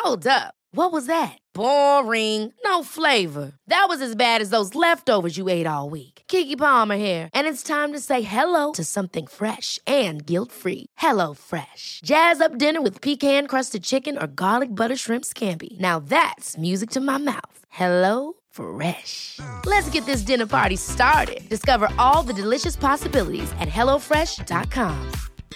Hold up. What was that? Boring. No flavor. That was as bad as those leftovers you ate all week. Keke Palmer here, and it's time to say hello to something fresh and guilt-free. Hello Fresh. Jazz up dinner with pecan-crusted chicken or garlic butter shrimp scampi. Now that's music to my mouth. Hello Fresh. Let's get this dinner party started. Discover all the delicious possibilities at hellofresh.com.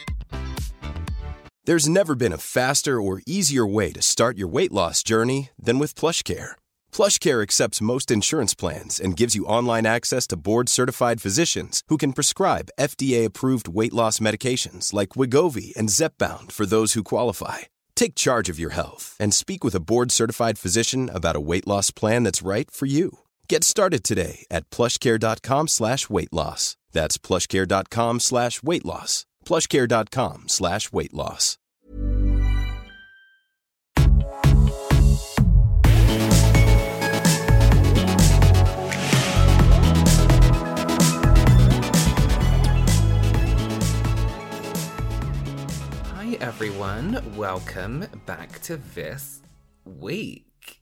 There's never been a faster or easier way to start your weight loss journey than with PlushCare. PlushCare accepts most insurance plans and gives you online access to board-certified physicians who can prescribe FDA-approved weight loss medications like Wegovy and Zepbound for those who qualify. Take charge of your health and speak with a board-certified physician about a weight loss plan that's right for you. Get started today at plushcare.com/weight loss. That's plushcare.com/weight loss. plushcare.com/weight loss. Hi everyone, welcome back to this week.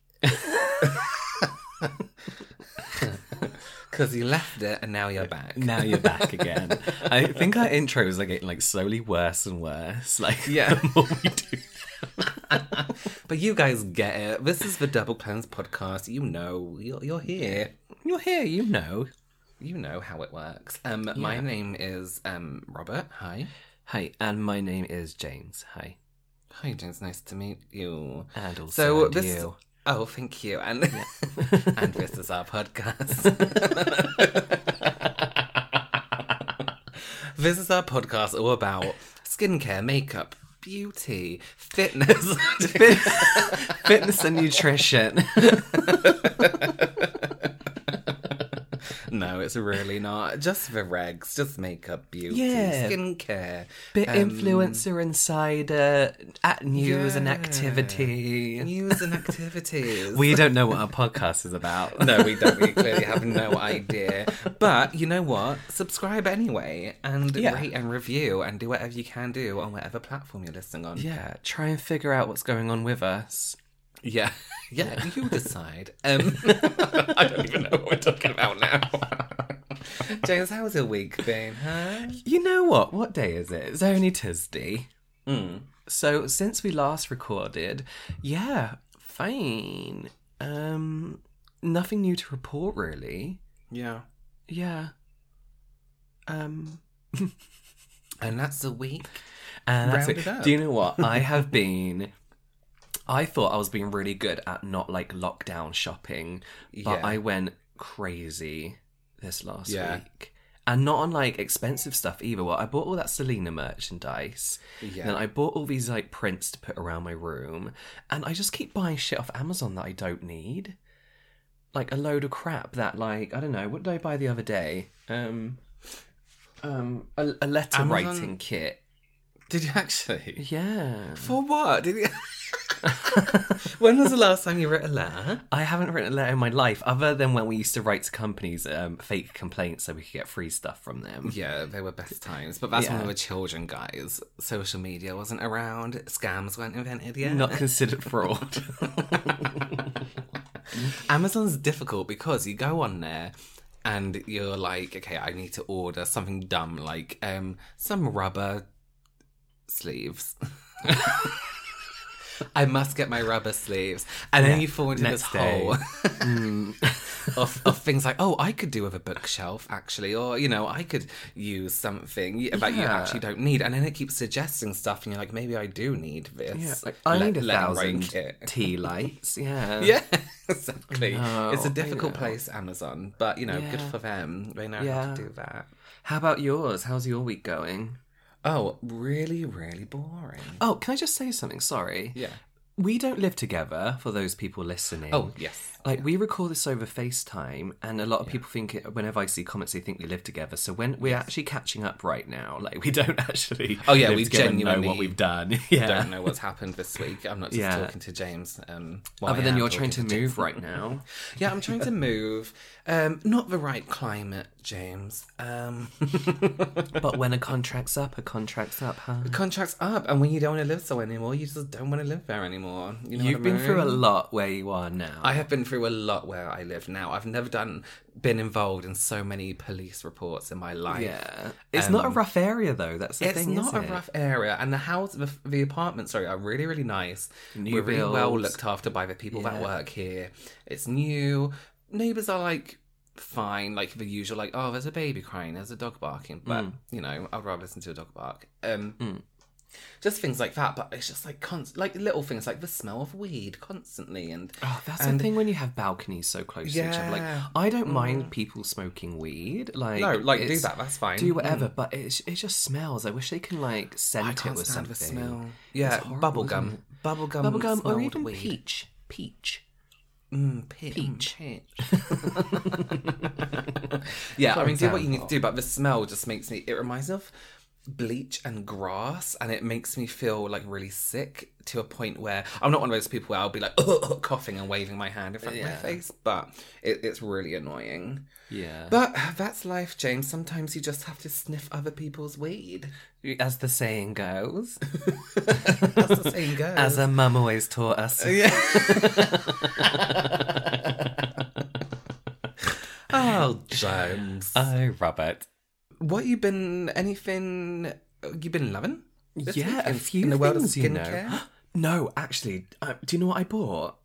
Because you left it and now you're back. Now you're back again. I think our intros are getting slowly worse and worse. The more we do. But you guys get it. This is the Double Cleanse podcast. You know, you're here. You're here, you know. You know how it works. My name is Robert. Hi. Hi, and my name is James. Hi. Hi, James. Nice to meet you. And also you. Oh, thank you. And and this is our podcast. This is our podcast all about skincare, makeup, beauty, fitness. Fitness and nutrition. No, it's really not. Just the regs, just makeup, beauty, skincare. Bit influencer insider, at news and activity. News and activities. We don't know what our podcast is about. No, we don't. We clearly have no idea. But you know what? Subscribe anyway and rate and review and do whatever you can do on whatever platform you're listening on. Yeah, try and figure out what's going on with us. Yeah, you decide. I don't even know what we're talking about now. James, how's your week been, huh? You know what? What day is it? It's only Tuesday. So, since we last recorded, fine. Nothing new to report, really. Yeah. And that's the week. And that's Round it. it up. Do you know what? I thought I was being really good at not lockdown shopping, but I went crazy this last week. And not on expensive stuff either. Well, I bought all that Selena merchandise. Yeah. And I bought all these prints to put around my room. And I just keep buying shit off Amazon that I don't need. A load of crap that I don't know, what did I buy the other day? A letter writing kit. Did you actually? Yeah. For what? Did you? When was the last time you wrote a letter? I haven't written a letter in my life, other than when we used to write to companies fake complaints so we could get free stuff from them. Yeah, they were best times. But that's when we were children, guys. Social media wasn't around. Scams weren't invented yet. Not considered fraud. Amazon's difficult because you go on there and you're like, okay, I need to order something dumb, like some rubber sleeves. I must get my rubber sleeves. And then you fall into this hole of things like, oh, I could do with a bookshelf, actually. Or, I could use something that you actually don't need. And then it keeps suggesting stuff. And you're like, maybe I do need this. Yeah, I need 1,000 tea lights. Yeah. Yeah, exactly. No, it's a difficult place, Amazon. But, good for them. They know how to do that. How about yours? How's your week going? Oh, really, really boring. Oh, can I just say something? Sorry. Yeah. We don't live together, for those people listening. Oh, yes. We record this over FaceTime, and a lot of people think, whenever I see comments, they think we live together. So when we're actually catching up right now, we don't actually we genuinely know what we've done. Don't know what's happened this week. I'm not just talking to James. Other than you're trying to move right now. Yeah, I'm trying to move. Not the right climate, James. But when a contract's up, huh? The contract's up, and when you don't want to live so anymore, you just don't want to live there anymore. anymore. You know You've been through a lot where you are now. I have been through a lot where I live now. I've never been involved in so many police reports in my life. Yeah. It's not a rough area, though. That's the thing, It's not a rough area. And the apartments, are really, really nice. We're really well looked after by the people that work here. It's new. Neighbours are, like, fine. Like, the usual, like, oh, there's a baby crying, there's a dog barking. But, you know, I'd rather listen to a dog bark. Just things like that, but it's just like like little things like the smell of weed constantly, and that's the thing when you have balconies so close to each other. Like, I don't mind people smoking weed. Like, no, like do that. That's fine. Do whatever, but it just smells. I wish they can like scent it with something. The smell. Yeah, bubblegum, or even weed. peach. Peach. Yeah, I mean, do what you need to do, but the smell just makes me. It reminds me of bleach and grass, and it makes me feel like really sick to a point where I'm not one of those people where I'll be like coughing and waving my hand in front of my face, but it's really annoying. Yeah, but that's life, James. Sometimes you just have to sniff other people's weed, as the saying goes. As the saying goes, as a mum always taught us. Yeah. Oh, James. Oh, Robert. What you been loving? A few in the world of skincare. No, actually, do you know what I bought?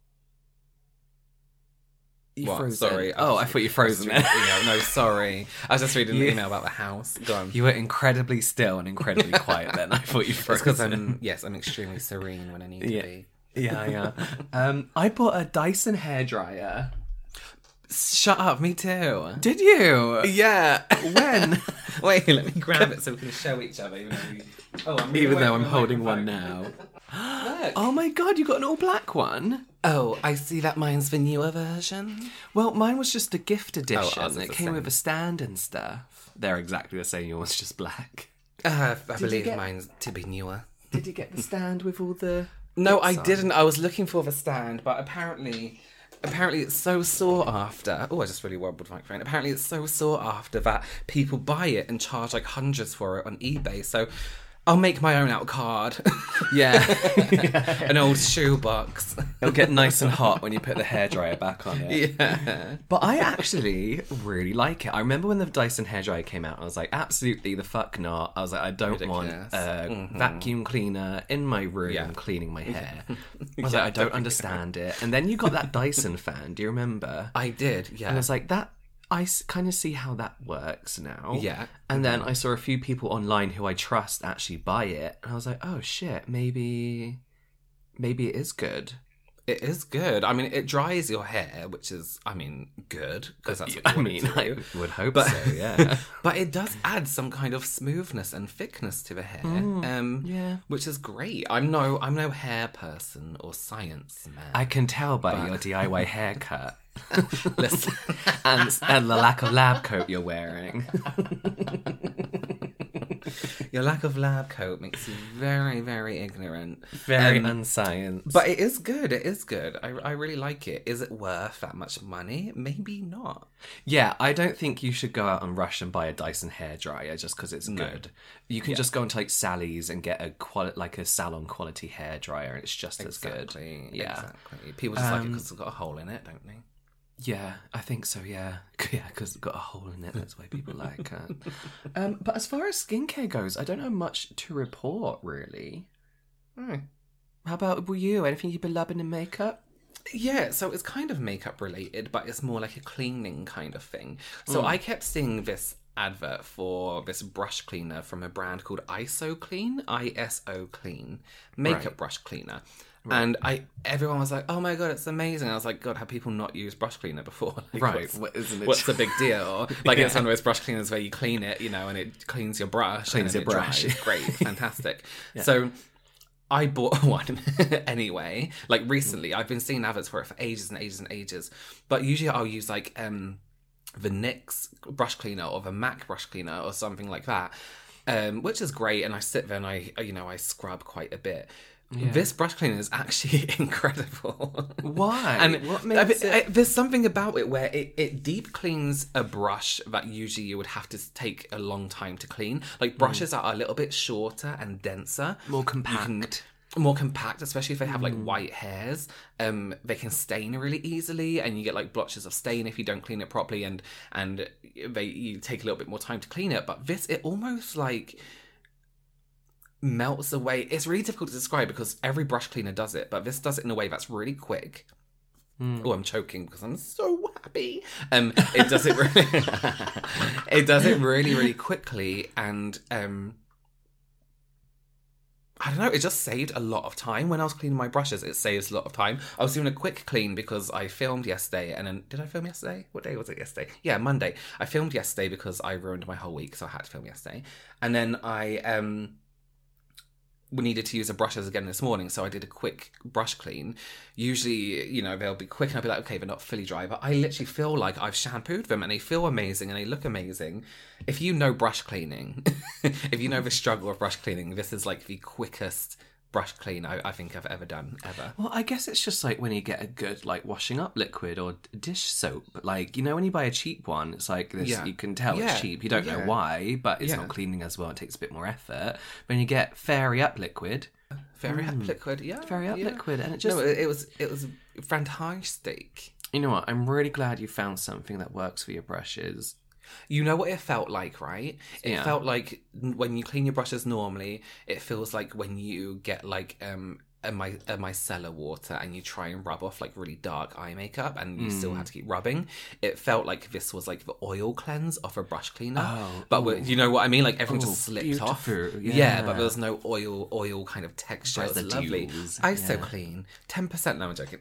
What? Sorry. I thought you frozen it. No, sorry. I was just reading an email about the house. Go on. You were incredibly still and incredibly quiet then. I thought you frozen. Because I'm extremely serene when I need to be. Yeah. I bought a Dyson hairdryer. Shut up, me too. Did you? Yeah. When? Wait, let me grab it so we can show each other. Even though I'm holding one now. Look. Oh my god, you got an all black one? Oh, I see that mine's the newer version. Well, mine was just a gift edition. It came with a stand and stuff. They're exactly the same. Yours just black. I believe mine's to be newer. Did you get the stand with all the... No, I didn't. I was looking for the stand, but apparently it's so sought after. Oh, I just really wobbled my microphone. Apparently it's so sought after that people buy it and charge like hundreds for it on eBay. So I'll make my own out card. Yeah. An old shoebox. It'll get nice and hot when you put the hairdryer back on it. Yeah. But I actually really like it. I remember when the Dyson hairdryer came out, I was like, absolutely the fuck not. I was like, I don't want a vacuum cleaner in my room cleaning my hair. I was like, I don't understand it. And then you got that Dyson fan. Do you remember? I did, yeah. And I was like, I kind of see how that works now. Yeah. And then I saw a few people online who I trust actually buy it. And I was like, oh shit, maybe it is good. It is good. I mean, it dries your hair, which is, good. Because that's what I would hope so, yeah. But it does add some kind of smoothness and thickness to the hair. Which is great. I'm no hair person or science man. I can tell by your DIY haircut. Listen. and the lack of lab coat you're wearing. Your lack of lab coat makes you very, very ignorant. Very unscience. But it is good. It is good. I really like it. Is it worth that much money? Maybe not. Yeah, I don't think you should go out and rush and buy a Dyson hairdryer just because it's good. You can just go into like Sally's and get a salon quality hairdryer, and it's just as good. Yeah, exactly. People just like it because it's got a hole in it, don't they? Yeah, I think so, yeah. Yeah, because it's got a hole in it, that's why people like it. But as far as skincare goes, I don't have much to report, really. How about you? Anything you've been loving in makeup? Yeah, so it's kind of makeup related, but it's more like a cleaning kind of thing. So I kept seeing this advert for this brush cleaner from a brand called ISO Clean, I-S-O Clean, makeup brush cleaner. Right. And everyone was like, oh my god, it's amazing. I was like, god, have people not used brush cleaner before? Like, right. What's the big deal? Like, it's one of those brush cleaners where you clean it, and it cleans your brush. Cleans your brush. Dries. Great, fantastic. Yeah. So I bought one anyway. Like, recently, I've been seeing adverts for it for ages and ages and ages. But usually I'll use, like, the NYX brush cleaner or the MAC brush cleaner or something like that, which is great. And I sit there and I scrub quite a bit. Yeah. This brush cleaner is actually incredible. Why? And what makes it... There's something about it where it deep cleans a brush that usually you would have to take a long time to clean. Like, brushes are a little bit shorter and denser. More compact. more compact, especially if they have like white hairs. They can stain really easily, and you get like blotches of stain if you don't clean it properly, and you take a little bit more time to clean it. But this, it almost like melts away. It's really difficult to describe because every brush cleaner does it, but this does it in a way that's really quick. Oh, I'm choking because I'm so happy. It does it really, it does it really, really quickly, and I don't know, it just saved a lot of time. When I was cleaning my brushes, it saves a lot of time. I was doing a quick clean because I filmed yesterday, and then... Did I film yesterday? What day was it yesterday? Yeah, Monday. I filmed yesterday because I ruined my whole week, so I had to film yesterday. And then I we needed to use the brushes again this morning, so I did a quick brush clean. Usually, you know, they'll be quick and I'll be like, okay, they're not fully dry, but I literally feel like I've shampooed them and they feel amazing and they look amazing. If you know brush cleaning, if you know the struggle of brush cleaning, this is like the quickest brush clean I think I've ever done, ever. Well, I guess it's just like when you get a good like washing up liquid or dish soap. Like, you know, when you buy a cheap one, it's like this, you can tell it's cheap. You don't know why, but it's not cleaning as well. It takes a bit more effort. When you get Fairy Up liquid, Fairy Up liquid, Fairy Up liquid, and it just it was fantastic. You know what? I'm really glad you found something that works for your brushes. You know what it felt like, right? It felt like when you clean your brushes normally, it feels like when you get like a micellar water and you try and rub off like really dark eye makeup and you still have to keep rubbing. It felt like this was like the oil cleanse of a brush cleaner. But you know what I mean? Like everything just slipped off. Yeah, but there was no oil kind of texture. It was lovely. So clean. 10%. No, I'm joking.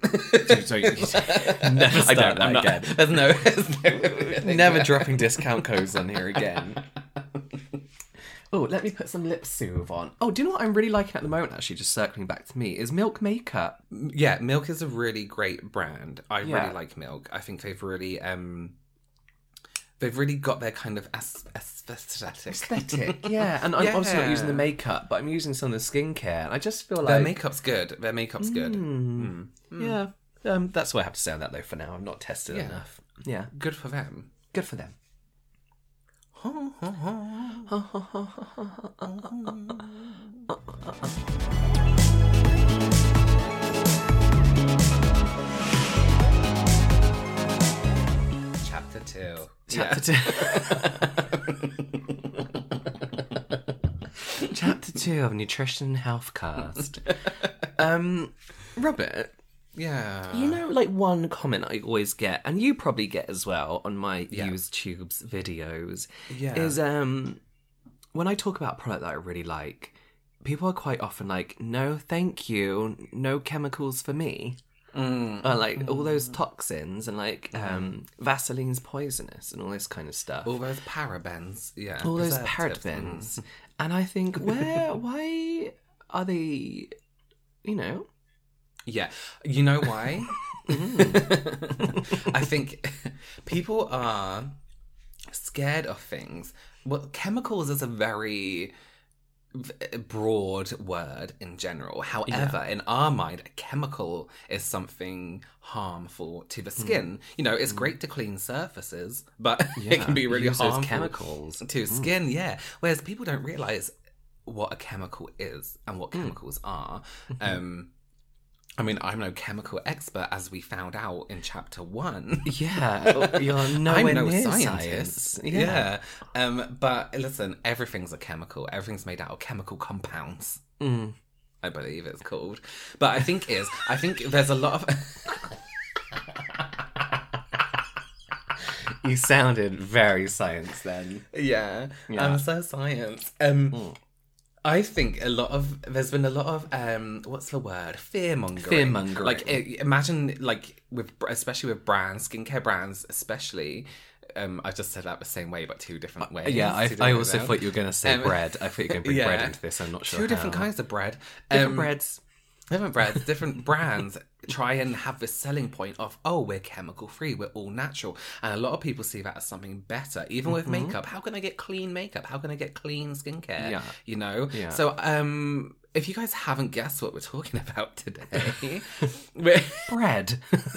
Never start that again. There's no never dropping discount codes on here again. Oh, let me put some lip soothe on. Oh, do you know what I'm really liking at the moment, actually, just circling back to me, is Milk makeup. Yeah, Milk is a really great brand. I really like Milk. I think they've really got their kind of aesthetic. Yeah. And I'm obviously not using the makeup, but I'm using some of the skincare, and I just feel like... Their makeup's good. Yeah. That's what I have to say on that, though, for now. I've not tested enough. Yeah. Good for them. Good for them. Chapter 2. Chapter 2. Chapter 2 of Nutrition and Health Cast. Robert... Yeah. You know, like one comment I always get, and you probably get as well on my YouTube's videos, is when I talk about a product that I really like, people are quite often like, no, thank you, no chemicals for me. Or like all those toxins and like Vaseline's poisonous and all this kind of stuff. All those parabens, all those parabens. And I think, why are they, you know... Yeah. You know why? I think people are scared of things. Well, chemicals is a very broad word in general. However, in our mind, a chemical is something harmful to the skin. You know, it's great to clean surfaces, but it can be really harmful chemicals to skin. Yeah. Whereas people don't realise what a chemical is and what chemicals are. I mean, I'm no chemical expert, as we found out in chapter 1. Yeah, you're nowhere I'm no near scientist. Yeah. But listen, everything's a chemical. Everything's made out of chemical compounds. I believe it's called. But I think there's a lot of... You sounded very science then. Yeah. I'm so science. I think there's been a lot of what's the word? Fear-mongering. Like imagine like especially with brands, skincare brands especially. I just said that the same way, but 2 different ways. Yeah, I also thought you were going to say bread. I thought you were going to bring bread into this. I'm not sure. 2 different kinds of bread. Different breads. Different brands try and have this selling point of, oh, we're chemical free, we're all natural. And a lot of people see that as something better. Even with makeup, how can I get clean makeup? How can I get clean skincare? Yeah. You know? Yeah. So, if you guys haven't guessed what we're talking about today, bread.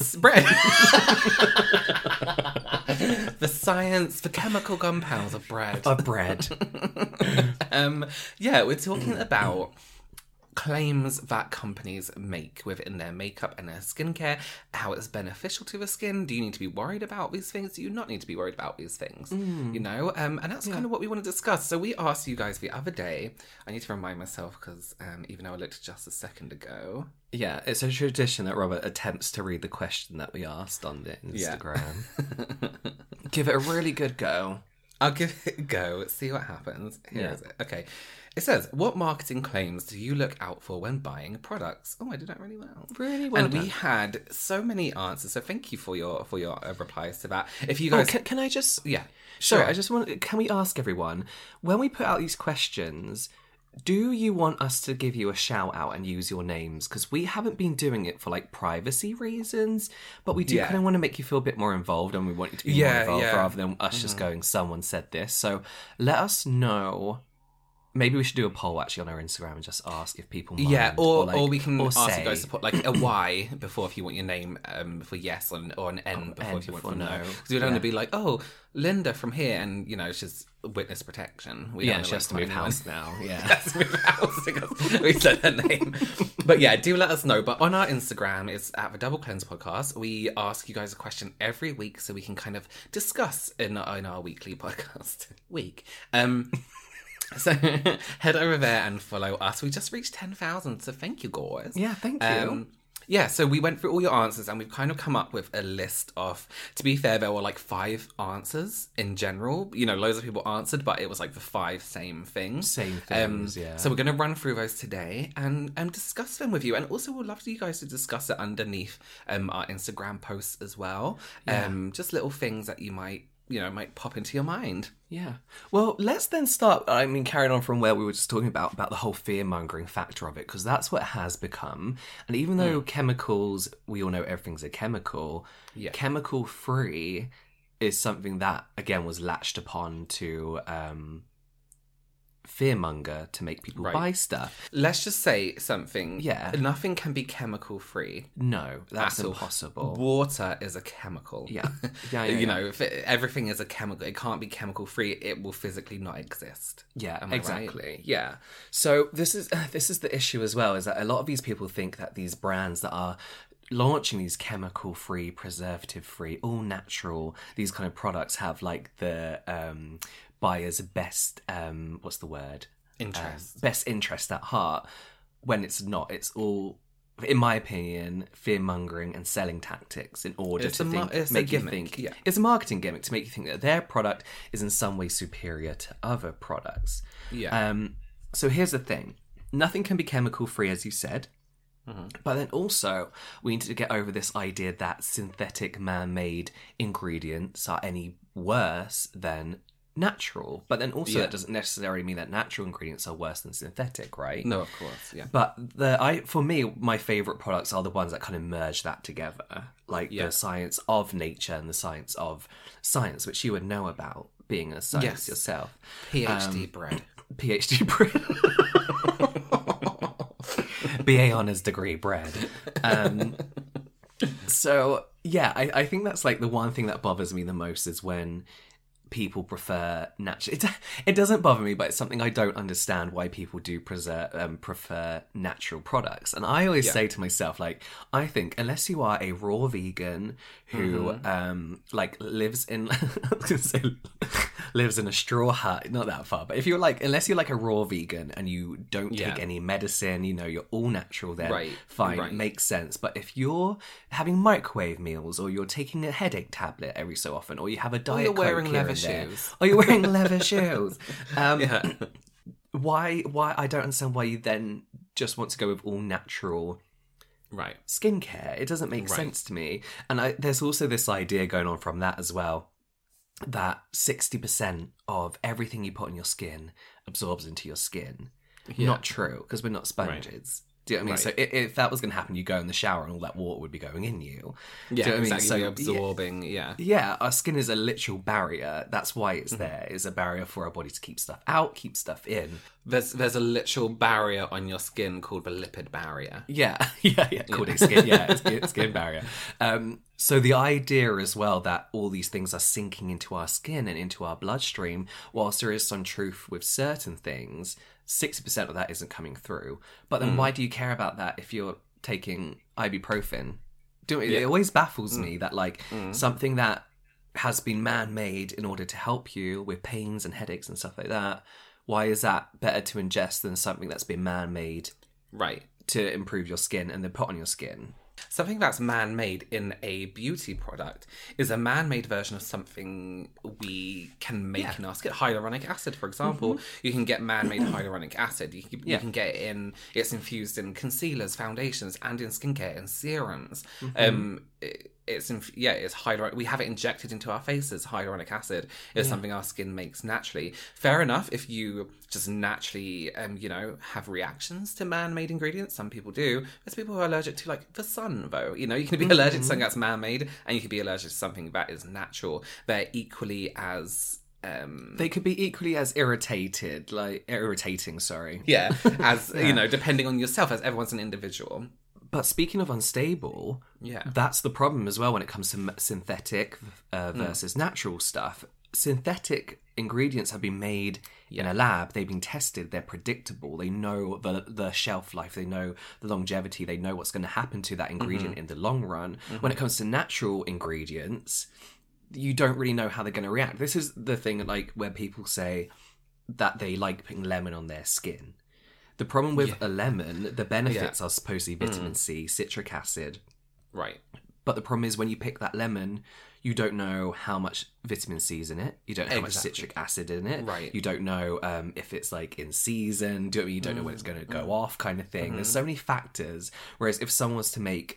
The science, the chemical compounds of bread. Of bread. We're talking about claims that companies make within their makeup and their skincare, how it's beneficial to the skin. Do you need to be worried about these things? Do you not need to be worried about these things? You know, and that's kind of what we want to discuss. So we asked you guys the other day, I need to remind myself because even though I looked just a second ago. Yeah, it's a tradition that Robert attempts to read the question that we asked on the Instagram. Yeah. Give it a really good go. I'll give it a go, see what happens. Here is it. Okay. It says, what marketing claims do you look out for when buying products? Oh, I did that really well. Really well done. We had so many answers, so thank you for your replies to that. If you guys... can I just... Yeah. Sorry, I just want... Can we ask everyone, when we put out these questions, do you want us to give you a shout out and use your names? Because we haven't been doing it for, like, privacy reasons, but we do kind of want to make you feel a bit more involved, and we want you to be more involved rather than us just going, someone said this. So let us know... Maybe we should do a poll actually on our Instagram and just ask if people mind. Yeah, or we can ask you guys to put like a Y before if you want your name for yes, or an N before if you want for no. Because we don't want to be like, oh, Linda from here, and you know, she's witness protection. She has to move house now. Yeah, she has to move house because we said her name. But yeah, do let us know. But on our Instagram, it's at the Double Cleanse Podcast. We ask you guys a question every week so we can kind of discuss in our weekly podcast week. So head over there and follow us. We just reached 10,000, so thank you, guys. Yeah, thank you. Yeah, so we went through all your answers and we've kind of come up with a list of, to be fair, there were like 5 answers in general. You know, loads of people answered, but it was like the 5 same things. Same things, yeah. So we're going to run through those today and discuss them with you. And also we'd love for you guys to discuss it underneath our Instagram posts as well. Yeah. Just little things that you might pop into your mind. Yeah. Well, let's then start, carrying on from where we were just talking about the whole fear-mongering factor of it, because that's what it has become. And even though chemicals, we all know everything's a chemical, chemical-free is something that, again, was latched upon to... fearmonger to make people buy stuff. Let's just say something. Yeah. Nothing can be chemical free. No, that's impossible. Water is a chemical. Yeah. You know, if everything is a chemical, it can't be chemical free. It will physically not exist. Yeah, exactly. Right? Yeah. So this is the issue as well, is that a lot of these people think that these brands that are launching these chemical-free, preservative-free, all natural, these kind of products have like the buyer's best, what's the word? Interest. Best interest at heart, when it's not. It's all, in my opinion, fear-mongering and selling tactics in order to make you think. Yeah. It's a marketing gimmick to make you think that their product is in some way superior to other products. Yeah. So here's the thing. Nothing can be chemical-free, as you said. Mm-hmm. But then also, we need to get over this idea that synthetic man-made ingredients are any worse than natural. But then also that doesn't necessarily mean that natural ingredients are worse than synthetic, right? No, of course, yeah. But for me, my favourite products are the ones that kind of merge that together. Like the science of nature and the science of science, which you would know about, being a scientist yourself. PhD bread. PhD bread. BA honours degree bread. So, yeah, I think that's like the one thing that bothers me the most is when people prefer natural. It doesn't bother me, but it's something I don't understand why people do prefer natural products. And I always say to myself, like, I think unless you are a raw vegan who like lives in lives in a straw hut, not that far, but if you're like, unless you're like a raw vegan and you don't take any medicine, you know, you're all natural, then fine, makes sense. But if you're having microwave meals, or you're taking a headache tablet every so often, or you have a diet Coke wearing here leather and there, shoes, or you're wearing leather shoes, why I don't understand why you then just want to go with all natural skincare. It doesn't make sense to me. And there's also this idea going on from that as well, that 60% of everything you put on your skin absorbs into your skin. Not true, because we're not sponges. Do you know what I mean? So if that was going to happen, you go in the shower and all that water would be going in you. Yeah, do you know exactly. So, absorbing, Yeah, our skin is a literal barrier. That's why it's there. It's a barrier for our body to keep stuff out, keep stuff in. There's a literal barrier on your skin called the lipid barrier. Yeah. Called a skin, skin barrier. So the idea as well that all these things are sinking into our skin and into our bloodstream, whilst there is some truth with certain things, 60% of that isn't coming through. But then why do you care about that if you're taking ibuprofen? It always baffles me that, like, something that has been man-made in order to help you with pains and headaches and stuff like that, why is that better to ingest than something that's been man-made to improve your skin and then put on your skin? Something that's man-made in a beauty product is a man-made version of something we can make in our skin. Hyaluronic acid, for example. You can get man-made hyaluronic acid. You can get it in, it's infused in concealers, foundations, and in skincare and serums. It's hyaluronic. We have it injected into our faces. Hyaluronic acid is something our skin makes naturally. Fair enough if you just naturally, have reactions to man-made ingredients. Some people do. There's people who are allergic to, like, the sun, though. You can be allergic to something that's man-made, and you can be allergic to something that is natural. They're equally as... they could be equally as irritating, sorry. Yeah, as, depending on yourself, as everyone's an individual. But speaking of unstable, that's the problem as well when it comes to synthetic versus natural stuff. Synthetic ingredients have been made in a lab. They've been tested. They're predictable. They know the shelf life. They know the longevity. They know what's going to happen to that ingredient in the long run. When it comes to natural ingredients, you don't really know how they're going to react. This is the thing, like, where people say that they like putting lemon on their skin. The problem with a lemon, the benefits are supposedly vitamin C, citric acid. Right. But the problem is when you pick that lemon, you don't know how much vitamin C is in it. You don't know how much citric acid in it. Right. You don't know if it's, like, in season. You don't know when it's going to go off, kind of thing. There's so many factors. Whereas if someone was to make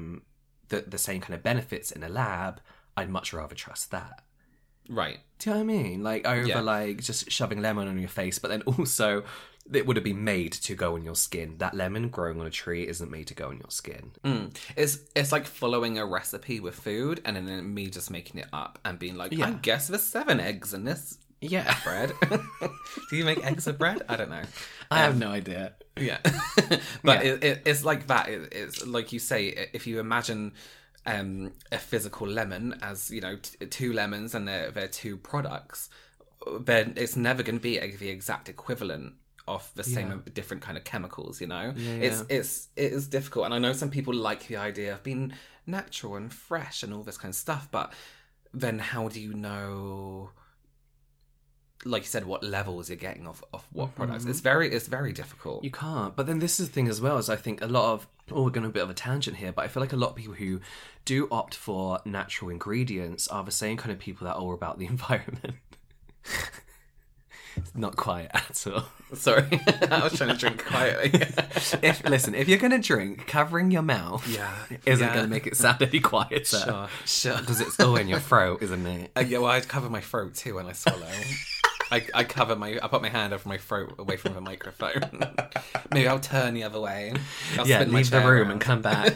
the same kind of benefits in a lab, I'd much rather trust that. Right. Do you know what I mean? Like, over, like, just shoving lemon on your face, but then also... it would have been made to go on your skin. That lemon growing on a tree isn't made to go on your skin. It's like following a recipe with food and then me just making it up and being like, I guess there's 7 eggs in this bread. Do you make eggs with bread? I don't know. I have no idea. Yeah. But it's like that. It's like you say, if you imagine... a physical lemon as, 2 lemons and they're 2 products, then it's never going to be the exact equivalent of the same different kind of chemicals, It is difficult, and I know some people like the idea of being natural and fresh and all this kind of stuff, but then how do you know, like you said, what levels you're getting of what products? It's very difficult. You can't. But then this is the thing as well, is I think a lot of, we're going a bit of a tangent here, but I feel like a lot of people who do opt for natural ingredients are the same kind of people that are all about the environment. Not quiet at all. Sorry, I was trying to drink quietly. If you're going to drink, covering your mouth isn't going to make it sound any quieter. Sure. Because it's all in your throat, isn't it? I cover my throat too when I swallow. I put my hand over my throat away from the microphone. Maybe I'll turn the other way. Leave the room and come back.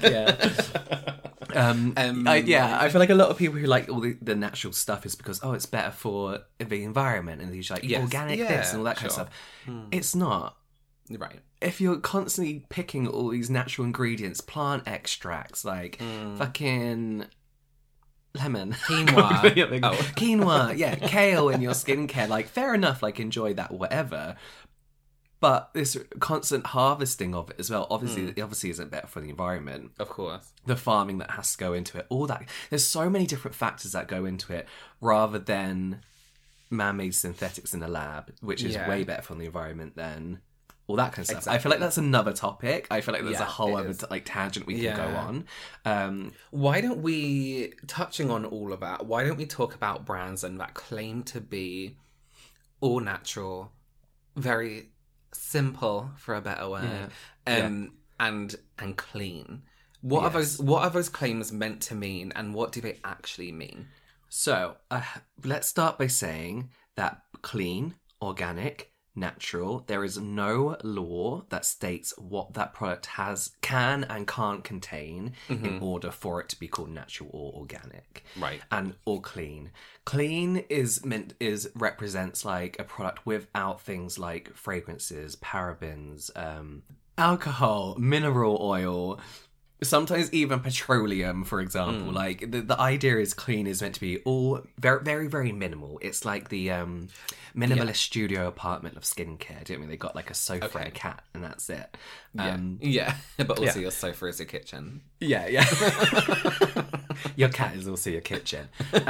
I feel like a lot of people who like all the natural stuff is because it's better for the environment and these like organic this and all that kind of stuff. It's not. Right. If you're constantly picking all these natural ingredients, plant extracts, like fucking lemon, quinoa, quinoa, kale in your skincare, like fair enough, like enjoy that, whatever. But this constant harvesting of it as well, obviously isn't better for the environment. Of course. The farming that has to go into it, all that. There's so many different factors that go into it rather than man-made synthetics in a lab, which is way better for the environment than all that kind of stuff. Exactly. I feel like that's another topic. I feel like there's a whole other tangent we can go on. Why don't we, touching on all of that, why don't we talk about brands and that claim to be all natural, very simple, for a better word, and clean. What are those claims meant to mean, and what do they actually mean? So let's start by saying that clean, organic, natural, there is no law that states what that product can and can't contain in order for it to be called natural or organic, right? And or clean. Clean represents like a product without things like fragrances, parabens, alcohol, mineral oil, Sometimes even petroleum, for example. Like, the idea is clean is meant to be all very, very, very minimal. It's like the minimalist studio apartment of skincare. Do you know what I mean? They got like a sofa and a cat, and that's it. But also your sofa is your kitchen. Yeah. Your cat is also your kitchen.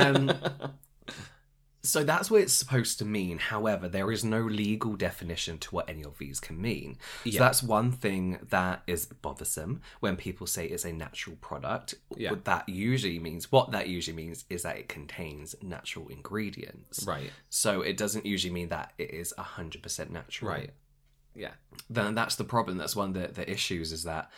So that's what it's supposed to mean. However, there is no legal definition to what any of these can mean. So that's one thing that is bothersome when people say it's a natural product. What that usually means is that it contains natural ingredients. Right. So it doesn't usually mean that it is 100% natural. Right. Yeah. Then that's the problem. That's one of the issues is that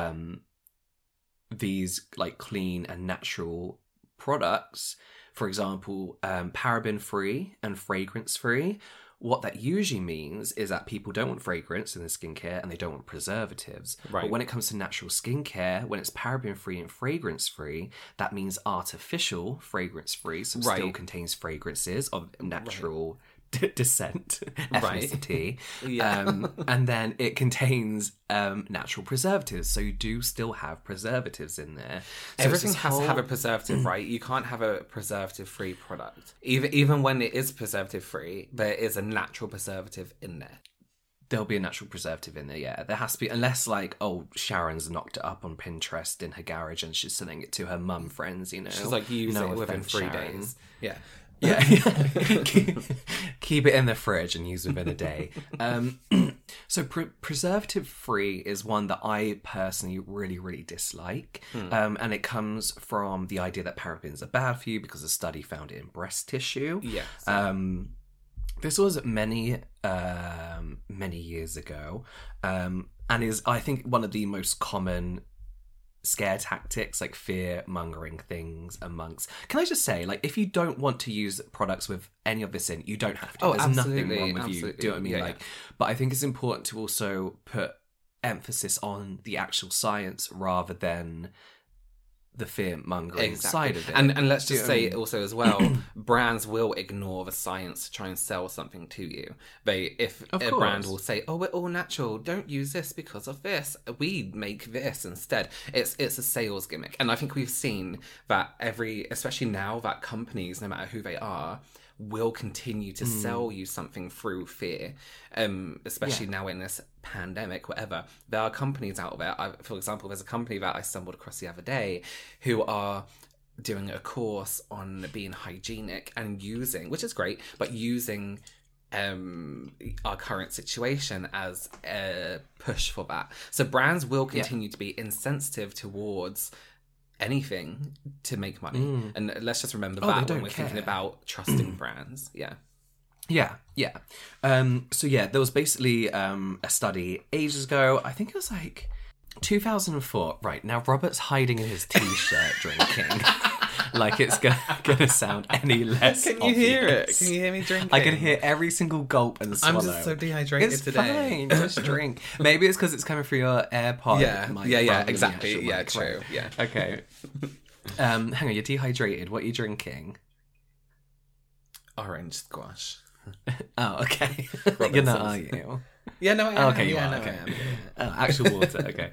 these like clean and natural products, for example, paraben-free and fragrance-free, what that usually means is that people don't want fragrance in their skincare and they don't want preservatives. Right. But when it comes to natural skincare, when it's paraben-free and fragrance-free, that means artificial fragrance-free, so it still contains fragrances of natural descent, ethnicity, and then it contains natural preservatives, so you do still have preservatives in there. So everything has to have a preservative, right? You can't have a preservative-free product, even when it is preservative-free. There is a natural preservative in there. There'll be a natural preservative in there, yeah. There has to be, unless like, Sharon's knocked it up on Pinterest in her garage and she's selling it to her mum friends, you know. She's like, use it within 3 days. Yeah. Yeah. Keep it in the fridge and use within a day. So preservative-free is one that I personally really, really dislike. And it comes from the idea that parabens are bad for you because a study found it in breast tissue. Yes. This was many years ago, and is, I think, one of the most common scare tactics, like fear-mongering things amongst... Can I just say, like, if you don't want to use products with any of this in, you don't have to. There's nothing wrong with you. Do you know what I mean? Yeah, like, but I think it's important to also put emphasis on the actual science rather than the fear-mongering side of it. And let's just say also as well, brands will ignore the science to try and sell something to you. If a brand will say, we're all natural, don't use this because of this, we make this instead. It's a sales gimmick. And I think we've seen that especially now, that companies, no matter who they are, will continue to sell you something through fear, especially now in this pandemic, whatever. There are companies out there. For example, there's a company that I stumbled across the other day who are doing a course on being hygienic and using, which is great, but using our current situation as a push for that. So brands will continue to be insensitive towards anything to make money. And let's just remember that when we're thinking about trusting brands. Yeah. So there was basically a study ages ago. I think it was like 2004. Right, now Robert's hiding in his t-shirt drinking. Like it's gonna sound any less Can you obvious. hear it? Can you hear me drinking? I can hear every single gulp and swallow. I'm just so dehydrated today. It's fine, just drink. Maybe it's because it's coming through your AirPod. Yeah, exactly. Yeah, mic, true. right? Yeah. Okay. Hang on, you're dehydrated. What are you drinking? Orange squash. Oh, okay. You're not, are you? Yeah, no, I am. Okay, you are. Okay. Actual water. Okay.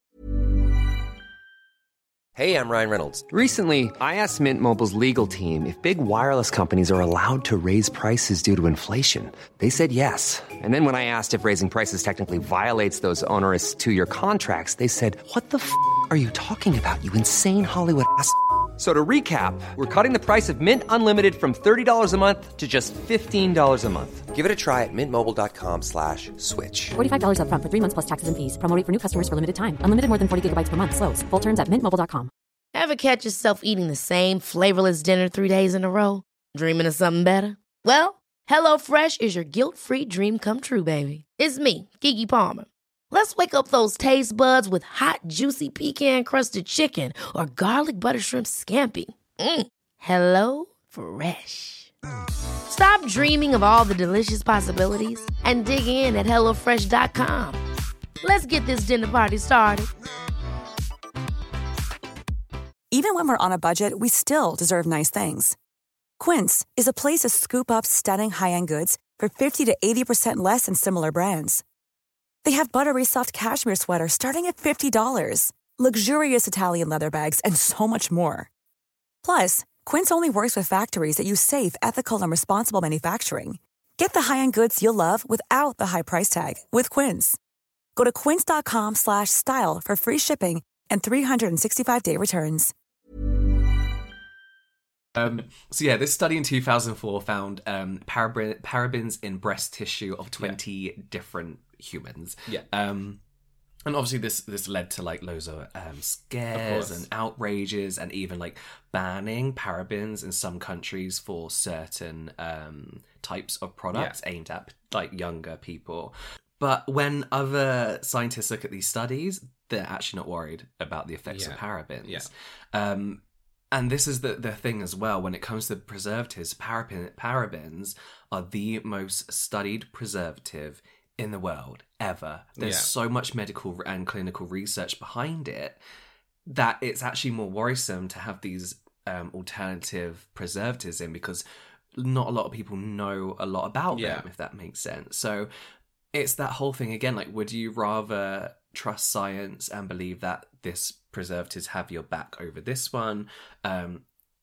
Hey, I'm Ryan Reynolds. Recently, I asked Mint Mobile's legal team if big wireless companies are allowed to raise prices due to inflation. They said yes. And then when I asked if raising prices technically violates those onerous 2-year contracts, they said, "What the f*** are you talking about, you insane Hollywood ass?" So to recap, we're cutting the price of Mint Unlimited from $30 a month to just $15 a month. Give it a try at mintmobile.com/switch. $45 up front for 3 months plus taxes and fees. Promo rate for new customers for limited time. Unlimited more than 40 gigabytes per month. Slows full terms at mintmobile.com. Ever catch yourself eating the same flavorless dinner 3 days in a row? Dreaming of something better? Well, HelloFresh is your guilt-free dream come true, baby. It's me, Keke Palmer. Let's wake up those taste buds with hot, juicy pecan-crusted chicken or garlic butter shrimp scampi. Hello Fresh. Stop dreaming of all the delicious possibilities and dig in at HelloFresh.com. Let's get this dinner party started. Even when we're on a budget, we still deserve nice things. Quince is a place to scoop up stunning high-end goods for 50 to 80% less than similar brands. They have buttery soft cashmere sweaters starting at $50, luxurious Italian leather bags, and so much more. Plus, Quince only works with factories that use safe, ethical, and responsible manufacturing. Get the high-end goods you'll love without the high price tag with Quince. Go to quince.com/style for free shipping and 365-day returns. So yeah, this study in 2004 found parabens in breast tissue of 20 different humans. Yeah. And obviously this led to like loads of scares and outrages, and even like banning parabens in some countries for certain types of products aimed at like younger people. But when other scientists look at these studies, they're actually not worried about the effects of parabens. Yeah. And this is the thing as well, when it comes to preservatives, parabens are the most studied preservative in the world ever. There's so much medical and clinical research behind it that it's actually more worrisome to have these alternative preservatives in, because not a lot of people know a lot about them, if that makes sense. So it's that whole thing again, like, would you rather trust science and believe that this preservatives have your back over this one? And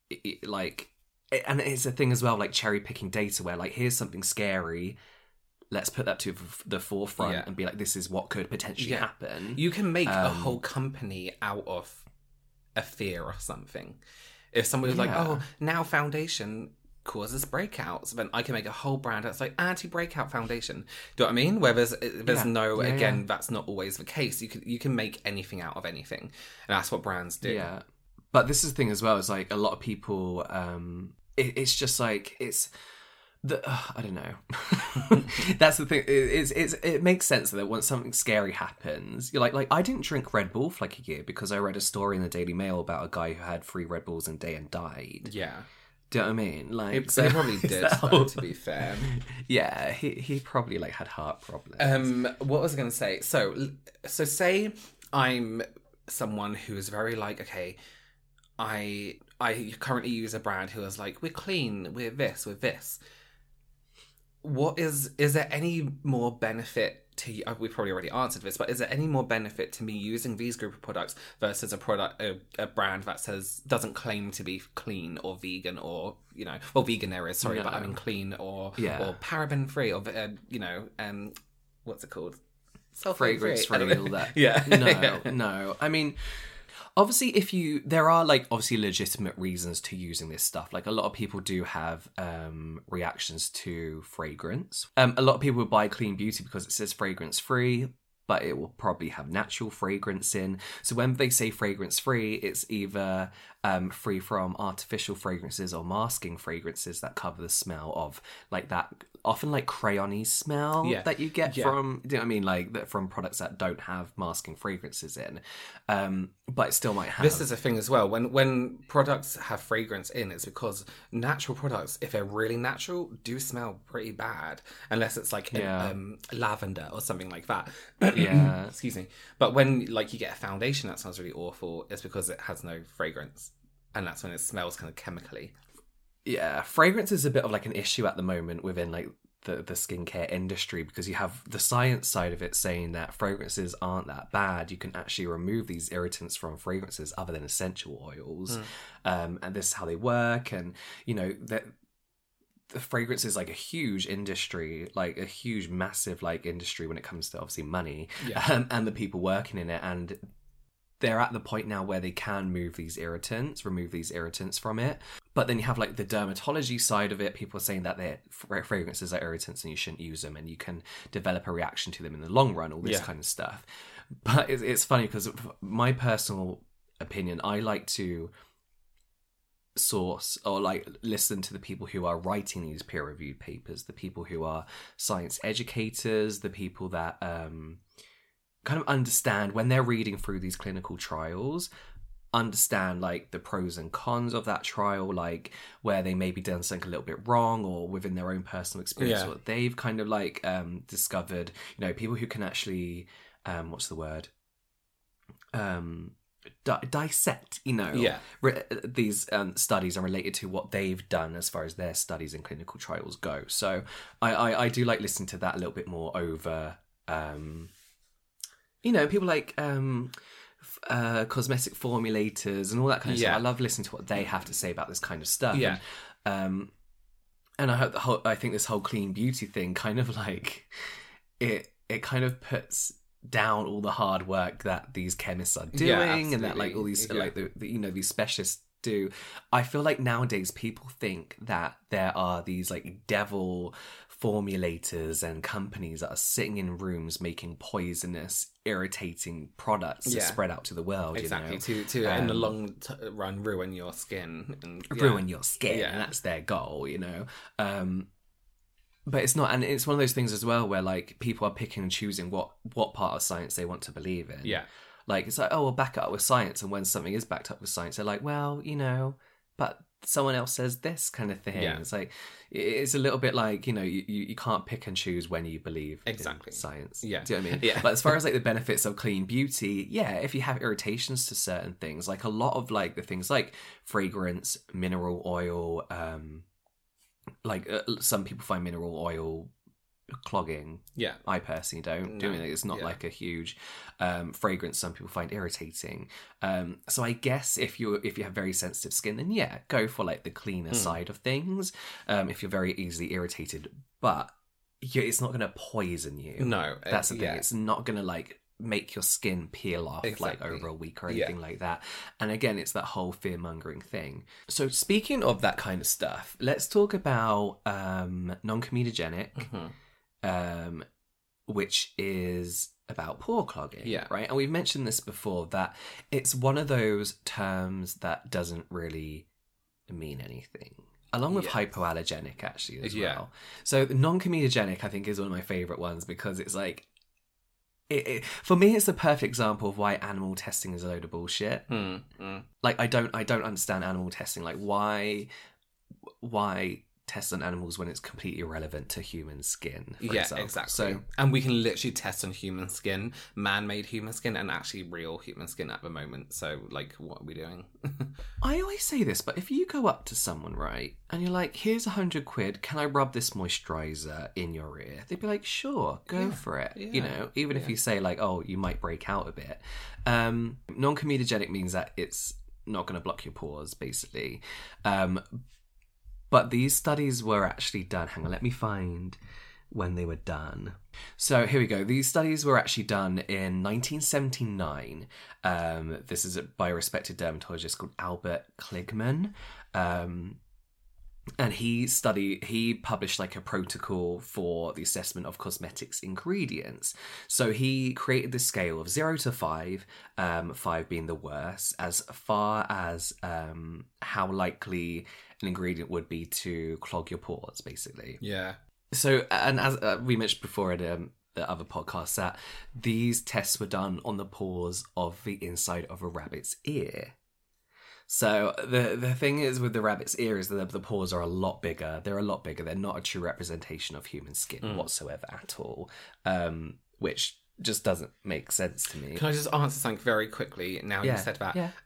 it's a thing as well, like cherry picking data, where like, here's something scary, let's put that to the forefront and be like, this is what could potentially happen. You can make a whole company out of a fear or something. If somebody was like, oh, now foundation causes breakouts, then I can make a whole brand that's like anti-breakout foundation. Do you know what I mean? Where there's that's not always the case. You can make anything out of anything, and that's what brands do. Yeah, but this is the thing as well, is like a lot of people, it's just like, it's I don't know. That's the thing. It makes sense that once something scary happens, you're like I didn't drink Red Bull for like a year because I read a story in the Daily Mail about a guy who had 3 Red Bulls in a day and died. Yeah. Do you know what I mean? Like, he probably did, though, to be fair. Yeah, he probably like had heart problems. What was I going to say? So say I'm someone who is very like, okay, I currently use a brand who is like, we're clean, we're this. Is there any more benefit to you? We probably already answered this, but is there any more benefit to me using these group of products versus a brand that doesn't claim to be clean or vegan, or vegan there is, sorry, but I mean clean or paraben free, or what's it called? Fragrance free, all that. Yeah. No. I mean, obviously, there are like obviously legitimate reasons to using this stuff. Like a lot of people do have reactions to fragrance. A lot of people would buy Clean Beauty because it says fragrance free, but it will probably have natural fragrance in. So when they say fragrance free, it's either free from artificial fragrances or masking fragrances that cover the smell of like that often like crayon-y smell that you get from, do you know what I mean? Like from products that don't have masking fragrances in. But it still might have. This is a thing as well. When products have fragrance in, it's because natural products, if they're really natural, do smell pretty bad. Unless it's like lavender or something like that. Yeah. Excuse me. But when like you get a foundation that smells really awful, it's because it has no fragrance. And that's when it smells kind of chemically. Yeah, fragrance is a bit of like an issue at the moment within like the skincare industry, because you have the science side of it saying that fragrances aren't that bad. You can actually remove these irritants from fragrances other than essential oils. And this is how they work. And, the fragrance is like a huge industry, like a huge, massive like industry when it comes to obviously money and the people working in it. And they're at the point now where they can remove these irritants from it. But then you have like the dermatology side of it. People are saying that their fragrances are irritants and you shouldn't use them, and you can develop a reaction to them in the long run, all this kind of stuff. But it's funny because my personal opinion, I like to source or like listen to the people who are writing these peer-reviewed papers, the people who are science educators, the people that kind of understand when they're reading through these clinical trials, understand like the pros and cons of that trial, like where they maybe done something a little bit wrong, or within their own personal experience, what they've kind of like discovered. People who can actually dissect these studies and relate it to what they've done as far as their studies and clinical trials go. So I do like listening to that a little bit more over people like cosmetic formulators and all that kind of stuff. I love listening to what they have to say about this kind of stuff. Yeah. And I think this whole clean beauty thing kind of like it kind of puts down all the hard work that these chemists are doing, and that like all these like the these specialists do. I feel like nowadays people think that there are these like devil formulators and companies that are sitting in rooms making poisonous, irritating products to spread out to the world. Exactly, to in the long run ruin your skin. And, ruin your skin, and that's their goal, But it's not, and it's one of those things as well where like people are picking and choosing what part of science they want to believe in. Yeah. Like, it's like, oh, we'll back it up with science. And when something is backed up with science, they're like, well, but someone else says this kind of thing. Yeah. It's like, it's a little bit like, you can't pick and choose when you believe in science. Yeah. Do you know what I mean? Yeah. But as far as like the benefits of clean beauty, if you have irritations to certain things, like a lot of like the things like fragrance, mineral oil, some people find mineral oil clogging. Yeah. I personally don't. No. It's not like a huge fragrance some people find irritating. So I guess if you have very sensitive skin, then go for like the cleaner side of things. If you're very easily irritated, but it's not going to poison you. No. That's the thing. It's not going to like make your skin peel off like over a week or anything like that. And again, it's that whole fear-mongering thing. So speaking of that kind of stuff, let's talk about non-comedogenic, which is about pore clogging, right? And we've mentioned this before, that it's one of those terms that doesn't really mean anything. Along with hypoallergenic, actually, as well. So non-comedogenic, I think, is one of my favourite ones because it's like, for me, it's the perfect example of why animal testing is a load of bullshit. Like, I don't understand animal testing. Like, why test on animals when it's completely irrelevant to human skin, for example. Exactly. So, and we can literally test on human skin, man-made human skin, and actually real human skin at the moment. So, like, what are we doing? I always say this, but if you go up to someone, right, and you're like, here's £100, can I rub this moisturiser in your ear? They'd be like, sure, go for it. Even if you say like, oh, you might break out a bit. Non-comedogenic means that it's not going to block your pores, basically. But these studies were actually done. Hang on, let me find when they were done. So here we go. These studies were actually done in 1979. This is by a respected dermatologist called Albert Kligman. And he published like a protocol for the assessment of cosmetics ingredients. So he created this scale of 0 to 5, 5 being the worst, as far as how likely an ingredient would be to clog your pores, basically. Yeah. So, and as we mentioned before in the other podcasts, that these tests were done on the pores of the inside of a rabbit's ear. So the thing is with the rabbit's ear is that the pores are a lot bigger. They're a lot bigger. They're not a true representation of human skin whatsoever at all, which just doesn't make sense to me. Can I just answer something very quickly now you said that? Yeah.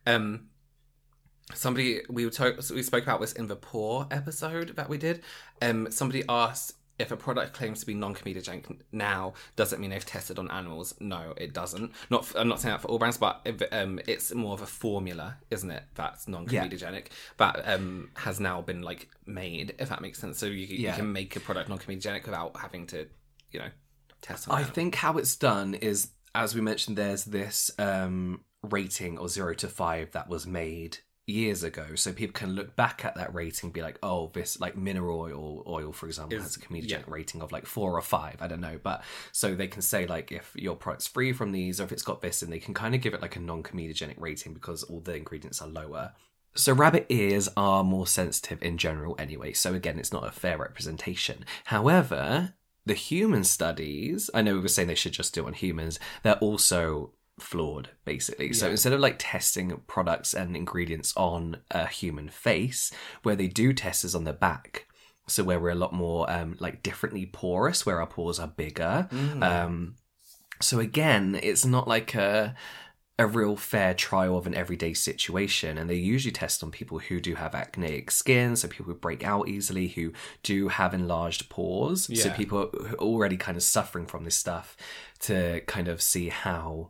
We spoke about this in the pore episode that we did. Somebody asked, if a product claims to be non-comedogenic now, does it mean they've tested on animals? No, it doesn't. I'm not saying that for all brands, but it's more of a formula, isn't it? That's non-comedogenic. That has now been like made, if that makes sense. So you can make a product non-comedogenic without having to, test on animals. I think how it's done is, as we mentioned, there's this rating of 0 to 5 that was made years ago, so people can look back at that rating and be like, oh, this like mineral oil for example has a comedogenic rating of like 4 or 5, I don't know, but so they can say like if your product's free from these or if it's got this, and they can kind of give it like a non-comedogenic rating because all the ingredients are lower. So rabbit ears are more sensitive in general anyway, so again, it's not a fair representation. However, the human studies, I know we were saying they should just do it on humans, they're also flawed, basically. So instead of like testing products and ingredients on a human face, where they do test is on the back, so where we're a lot more like differently porous, where our pores are bigger. So again, it's not like a real fair trial of an everyday situation, and they usually test on people who do have acneic skin, so people who break out easily, who do have enlarged pores, so people who are already kind of suffering from this stuff, to kind of see how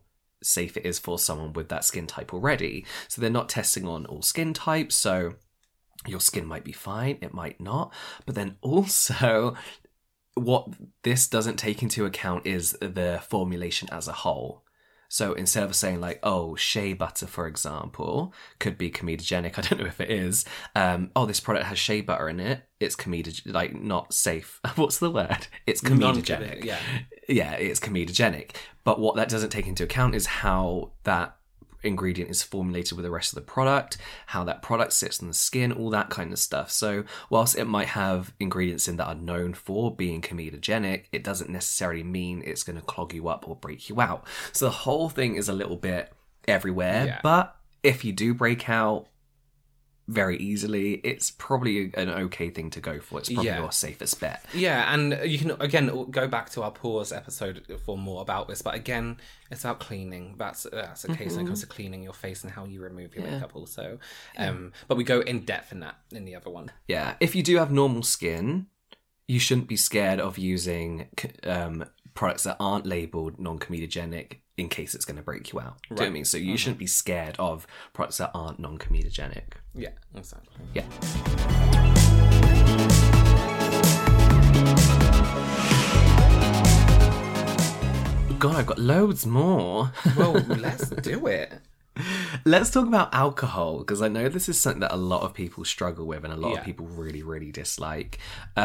safe it is for someone with that skin type already. So they're not testing on all skin types, so your skin might be fine, it might not. But then also, what this doesn't take into account is the formulation as a whole. So instead of saying like, oh, shea butter, for example, could be comedogenic. I don't know if it is. This product has shea butter in it. It's like not safe. What's the word? It's comedogenic. Yeah, it's comedogenic. But what that doesn't take into account is how that ingredient is formulated with the rest of the product, how that product sits on the skin, all that kind of stuff. So whilst it might have ingredients in that are known for being comedogenic, it doesn't necessarily mean it's going to clog you up or break you out. So the whole thing is a little bit everywhere, but if you do break out very easily, it's probably an okay thing to go for. It's probably your safest bet. Yeah, and you can, again, go back to our pores episode for more about this, but again, it's about cleaning. That's a case when it comes to cleaning your face and how you remove your makeup also. But we go in depth in that in the other one. Yeah, if you do have normal skin, you shouldn't be scared of using products that aren't labelled non-comedogenic in case it's going to break you out. Do you know what I mean? So you shouldn't be scared of products that aren't non-comedogenic. Yeah, exactly. Yeah. God, I've got loads more. Well, let's do it. Let's talk about alcohol, because I know this is something that a lot of people struggle with and a lot of people really, really dislike.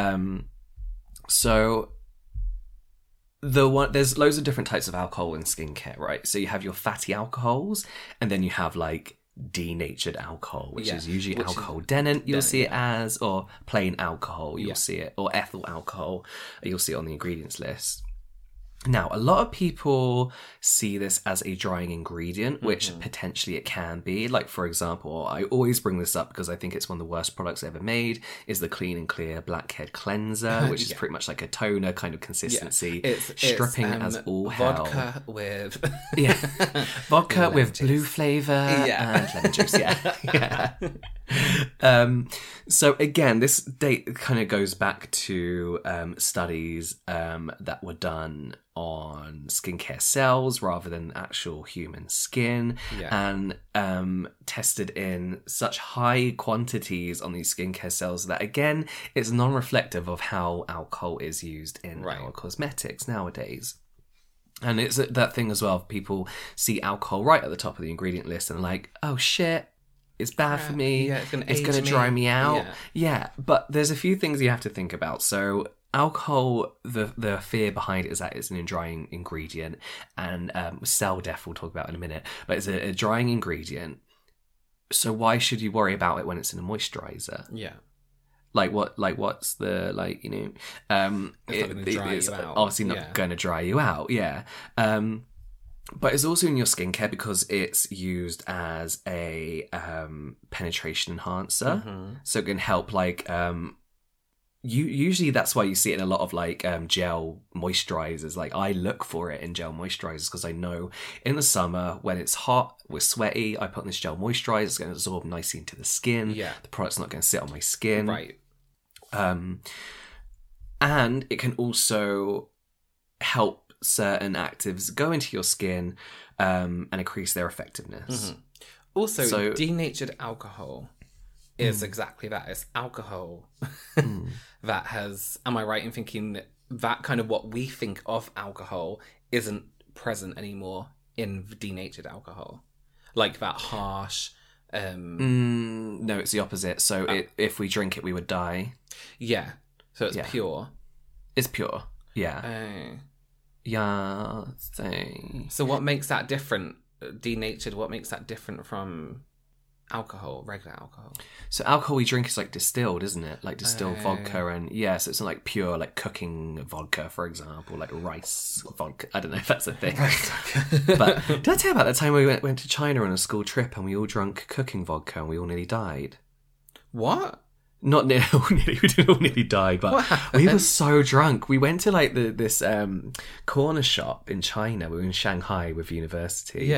There's loads of different types of alcohol in skincare, right? So you have your fatty alcohols, and then you have like denatured alcohol, which is usually alcohol denant, you'll see it as, or plain alcohol, you'll see it, or ethyl alcohol, you'll see it on the ingredients list. Now, a lot of people see this as a drying ingredient, which potentially it can be. Like, for example, I always bring this up because I think it's one of the worst products ever made, is the Clean and Clear Blackhead Cleanser, which is pretty much like a toner kind of consistency, stripping as all hell. Vodka with... vodka with blue flavour and lemon juice, So again, this date kind of goes back to studies that were done on skincare cells rather than actual human skin, and tested in such high quantities on these skincare cells that, again, it's non-reflective of how alcohol is used in our cosmetics nowadays. And it's that thing as well, people see alcohol right at the top of the ingredient list and like, oh shit, it's bad for me, it's going to dry me out. But there's a few things you have to think about. So alcohol, the fear behind it is that it's an drying ingredient, and cell death we'll talk about in a minute, but it's a drying ingredient. So why should you worry about it when it's in a moisturizer? What's the, like, you know, it's obviously not going to dry you out. But it's also in your skincare because it's used as a penetration enhancer. So it can help, like, usually that's why you see it in a lot of, like, gel moisturizers. Like, I look for it in gel moisturizers because I know in the summer when it's hot, we're sweaty, I put on this gel moisturizer, it's going to absorb nicely into the skin. The product's not going to sit on my skin. And it can also help certain actives go into your skin and increase their effectiveness. Also, denatured alcohol is exactly that. It's alcohol that has... Am I right in thinking that kind of what we think of alcohol isn't present anymore in denatured alcohol? Like that harsh... No, it's the opposite. So if we drink it, we would die. So it's pure. It's pure. So what makes that different? Denatured, what makes that different from alcohol, regular alcohol? So alcohol we drink is like distilled, isn't it? Like distilled vodka, and so it's not like pure, like cooking vodka, for example, like rice vodka. I don't know if that's a thing. But did I tell you about that time we went to China on a school trip and we all drank cooking vodka and we all nearly died? What? Not nearly, we didn't all nearly die, but we were so drunk. We went to like this corner shop in China. We were in Shanghai with university.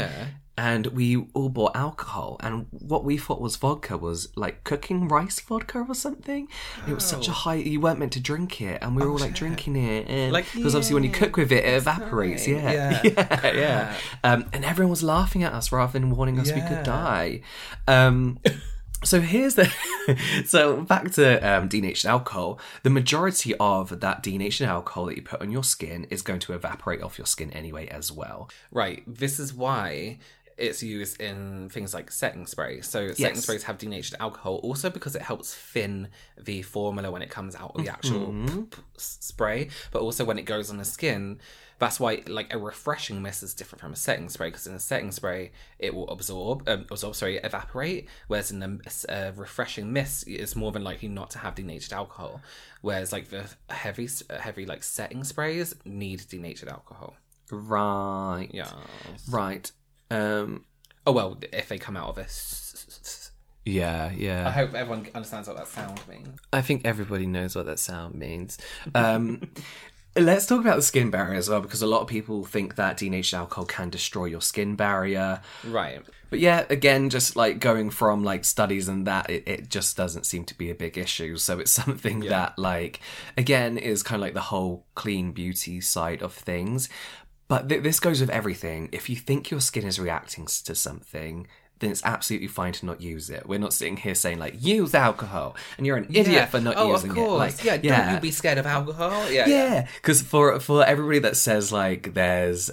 And we all bought alcohol, and what we thought was vodka was like cooking rice vodka or something. It was such a high, you weren't meant to drink it, and we were all like drinking it, and because obviously when you cook with it, it evaporates. Nice. Yeah. And everyone was laughing at us rather than warning us we could die. So here's so back to denatured alcohol. The majority of that denatured alcohol that you put on your skin is going to evaporate off your skin anyway as well. Right. This is why it's used in things like setting spray. So setting sprays have denatured alcohol also because it helps thin the formula when it comes out of the actual spray, but also when it goes on the skin. That's why like a refreshing mist is different from a setting spray, because in a setting spray it will evaporate, whereas in the refreshing mist it's more than likely not to have denatured alcohol, whereas like the heavy like setting sprays need denatured alcohol. Right. Yeah. Right. Oh well, if they come out of this. Yeah. I hope everyone understands what that sound means. I think everybody knows what that sound means. Let's talk about the skin barrier as well, because a lot of people think that denatured alcohol can destroy your skin barrier. Right. But yeah, again, just like going from like studies and that, it just doesn't seem to be a big issue. So it's something that like, again, is kind of like the whole clean beauty side of things. But this goes with everything. If you think your skin is reacting to something, then it's absolutely fine to not use it. We're not sitting here saying like, use alcohol, and you're an idiot for not using of course. it. Like, don't you be scared of alcohol? Yeah. Because for everybody that says like there's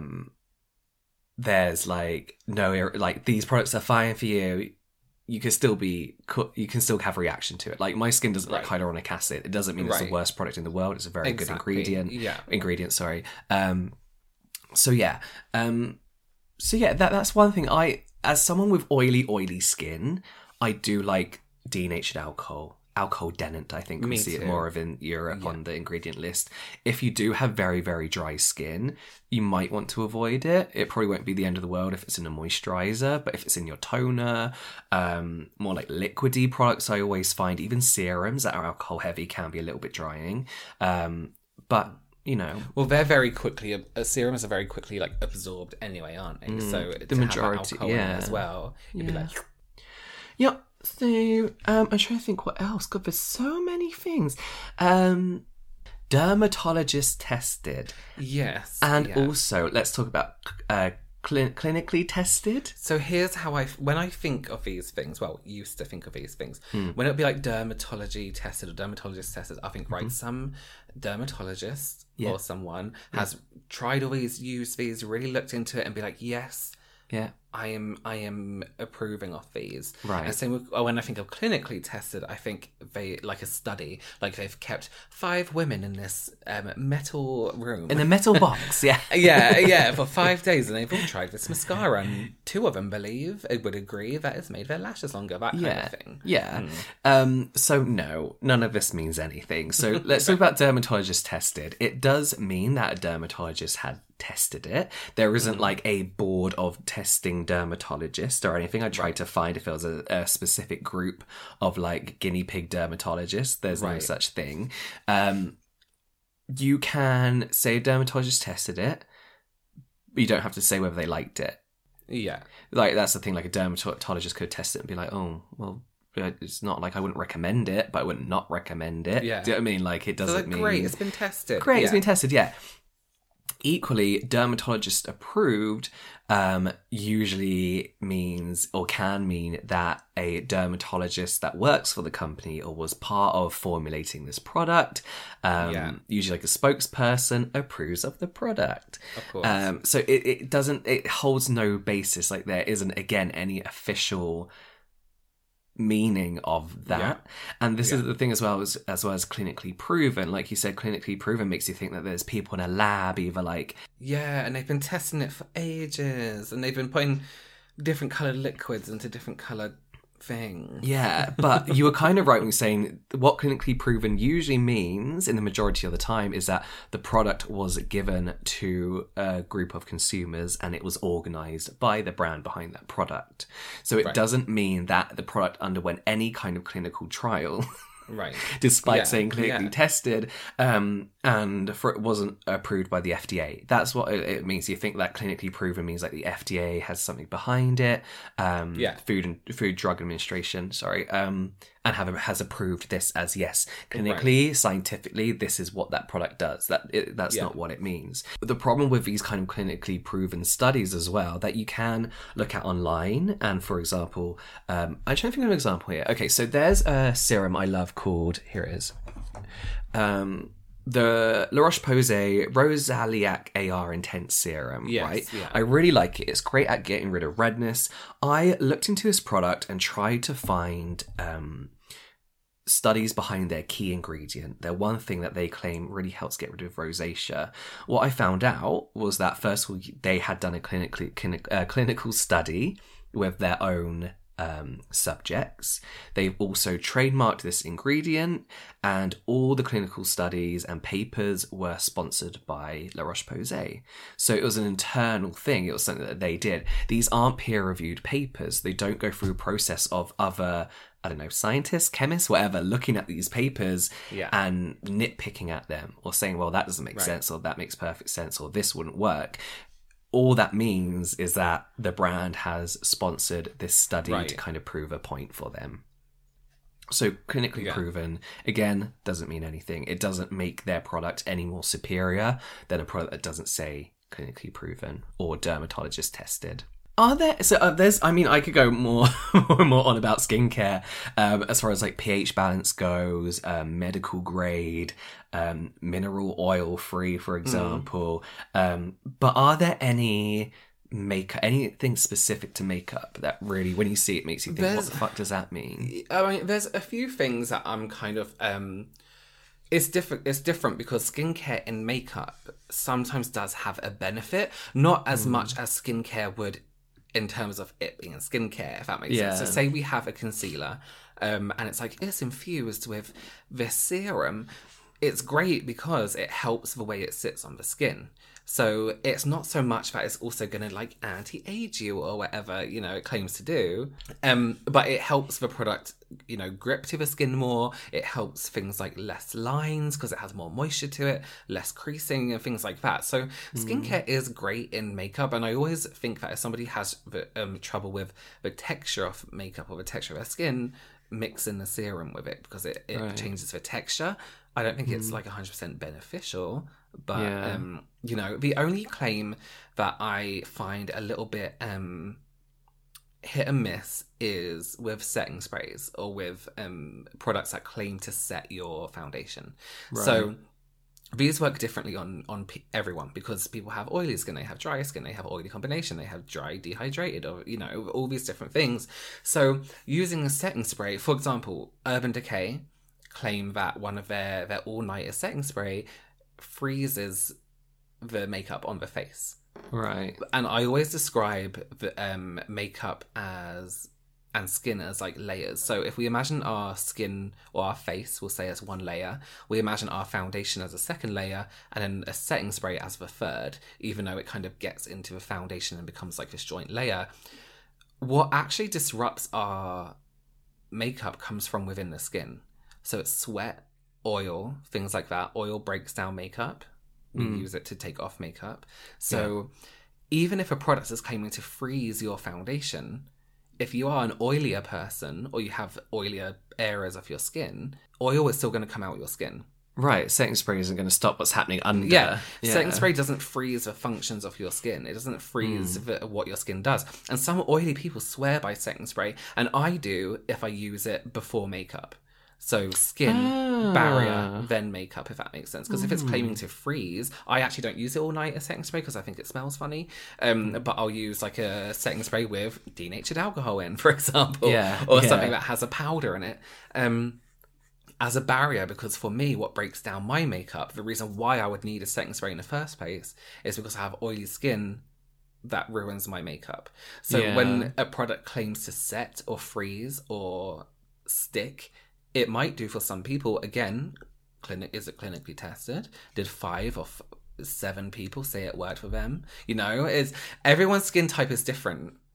like no, like these products are fine for you, you can still have a reaction to it. Like my skin doesn't like hyaluronic acid. It doesn't mean it's the worst product in the world. It's a very good ingredient. Sorry. That's one thing. As someone with oily skin, I do like denatured alcohol. Alcohol denant, I think we see it more of in Europe on the ingredient list. If you do have very, very dry skin, you might want to avoid it. It probably won't be the end of the world if it's in a moisturizer, but if it's in your toner, more like liquidy products, I always find even serums that are alcohol heavy can be a little bit drying. But you know, well, they're very quickly. Serums are very quickly like absorbed anyway, aren't they? So the majority, alcohol in it as well. You'd be like, yeah. So I'm trying to think what else. God, there's so many things. Dermatologist tested. Yes, and also let's talk about clinically tested. So here's how when I think of these things, well, used to think of these things, when it would be like dermatology tested or dermatologist tested, I think, right, some dermatologist or someone has tried all these, used these, really looked into it and be like, yes, I am approving of these. Right. And same with, when I think of clinically tested, I think they, like a study, like they've kept 5 women in this metal room. In a metal box, for 5 days, and they've all tried this mascara, and 2 of them would agree that it's made their lashes longer, that kind of thing. Yeah. So no, none of this means anything. So let's talk about dermatologist tested. It does mean that a dermatologist had tested it. There isn't like a board of testing dermatologists or anything. I tried to find if there was a specific group of like guinea pig dermatologists. There's no such thing. You can say a dermatologist tested it, but you don't have to say whether they liked it. Yeah. Like that's the thing, like a dermatologist could test it and be like, oh, well, it's not like I wouldn't recommend it, but I wouldn't not recommend it. Yeah. Do you know what I mean? Like it doesn't mean... Great, it's been tested. Great, it's been tested, yeah. Equally, dermatologist approved usually means or can mean that a dermatologist that works for the company or was part of formulating this product, usually like a spokesperson, approves of the product. Of course. So it holds no basis. Like there isn't, again, any official meaning of that. And this is the thing as well as clinically proven. Like you said, clinically proven makes you think that there's people in a lab either like... Yeah, and they've been testing it for ages, and they've been putting different coloured liquids into different coloured things. Yeah, but you were kind of right when saying what clinically proven usually means in the majority of the time is that the product was given to a group of consumers and it was organised by the brand behind that product. So it doesn't mean that the product underwent any kind of clinical trial. Right. Despite saying clinically tested. And And for it wasn't approved by the FDA. That's what it means. You think that clinically proven means like the FDA has something behind it. Food Drug Administration, and has approved this as yes, clinically, scientifically, this is what that product does. That's not what it means. But the problem with these kind of clinically proven studies as well, that you can look at online. And for example, I'm trying to think of an example here. Okay, so there's a serum I love called, here it is. The La Roche-Posay Rosaliac AR Intense Serum, right? Yeah. I really like it. It's great at getting rid of redness. I looked into this product and tried to find studies behind their key ingredient. Their one thing that they claim really helps get rid of rosacea. What I found out was that, first of all, they had done a clinical study with their own subjects. They've also trademarked this ingredient, and all the clinical studies and papers were sponsored by La Roche-Posay. So it was an internal thing. It was something that they did. These aren't peer-reviewed papers. They don't go through a process of other, I don't know, scientists, chemists, whatever, looking at these papers and nitpicking at them or saying, well, that doesn't make sense, or that makes perfect sense, or this wouldn't work. All that means is that the brand has sponsored this study to kind of prove a point for them. So clinically proven, again, doesn't mean anything. It doesn't make their product any more superior than a product that doesn't say clinically proven or dermatologist tested. Are there, I could go more and more on about skincare as far as like pH balance goes, medical grade, mineral oil free, for example. But are there anything specific to makeup that really, when you see it, makes you think, what the fuck does that mean? I mean, there's a few things that I'm kind of... It's different because skincare and makeup sometimes does have a benefit, not as much as skincare would in terms of it being skincare, if that makes sense. So say we have a concealer, and it's like, it's infused with this serum. It's great because it helps the way it sits on the skin. So it's not so much that it's also going to like anti-age you or whatever, you know, it claims to do. But it helps the product, you know, grip to the skin more. It helps things like less lines because it has more moisture to it, less creasing and things like that. So skincare is great in makeup. And I always think that if somebody has trouble with the texture of makeup or the texture of their skin, mix in the serum with it because it changes the texture. I don't think it's like 100% beneficial, but you know, the only claim that I find a little bit hit and miss is with setting sprays or with products that claim to set your foundation. Right. So these work differently on everyone because people have oily skin, they have dry skin, they have oily combination, they have dry dehydrated, or you know, all these different things. So using a setting spray, for example, Urban Decay claim that one of their all-nighter setting spray freezes the makeup on the face. Right. And I always describe the makeup and skin as like layers. So if we imagine our skin or our face, we'll say as one layer, we imagine our foundation as a second layer, and then a setting spray as the third, even though it kind of gets into the foundation and becomes like this joint layer. What actually disrupts our makeup comes from within the skin. So it's sweat, oil, things like that. Oil breaks down makeup. We use it to take off makeup. So even if a product is claiming to freeze your foundation, if you are an oilier person or you have oilier areas of your skin, oil is still going to come out your skin. Right, setting spray isn't going to stop what's happening under. Yeah. Setting spray doesn't freeze the functions of your skin. It doesn't freeze what your skin does. And some oily people swear by setting spray, and I do if I use it before makeup. So skin, barrier, then makeup, if that makes sense. Because if it's claiming to freeze, I actually don't use it all night as setting spray because I think it smells funny. But I'll use like a setting spray with denatured alcohol in, for example. Or something that has a powder in it. As a barrier, because for me, what breaks down my makeup, the reason why I would need a setting spray in the first place is because I have oily skin that ruins my makeup. So when a product claims to set or freeze or stick, it might do for some people. Again, is it clinically tested? Did 5 or 7 people say it worked for them? You know, everyone's skin type is different.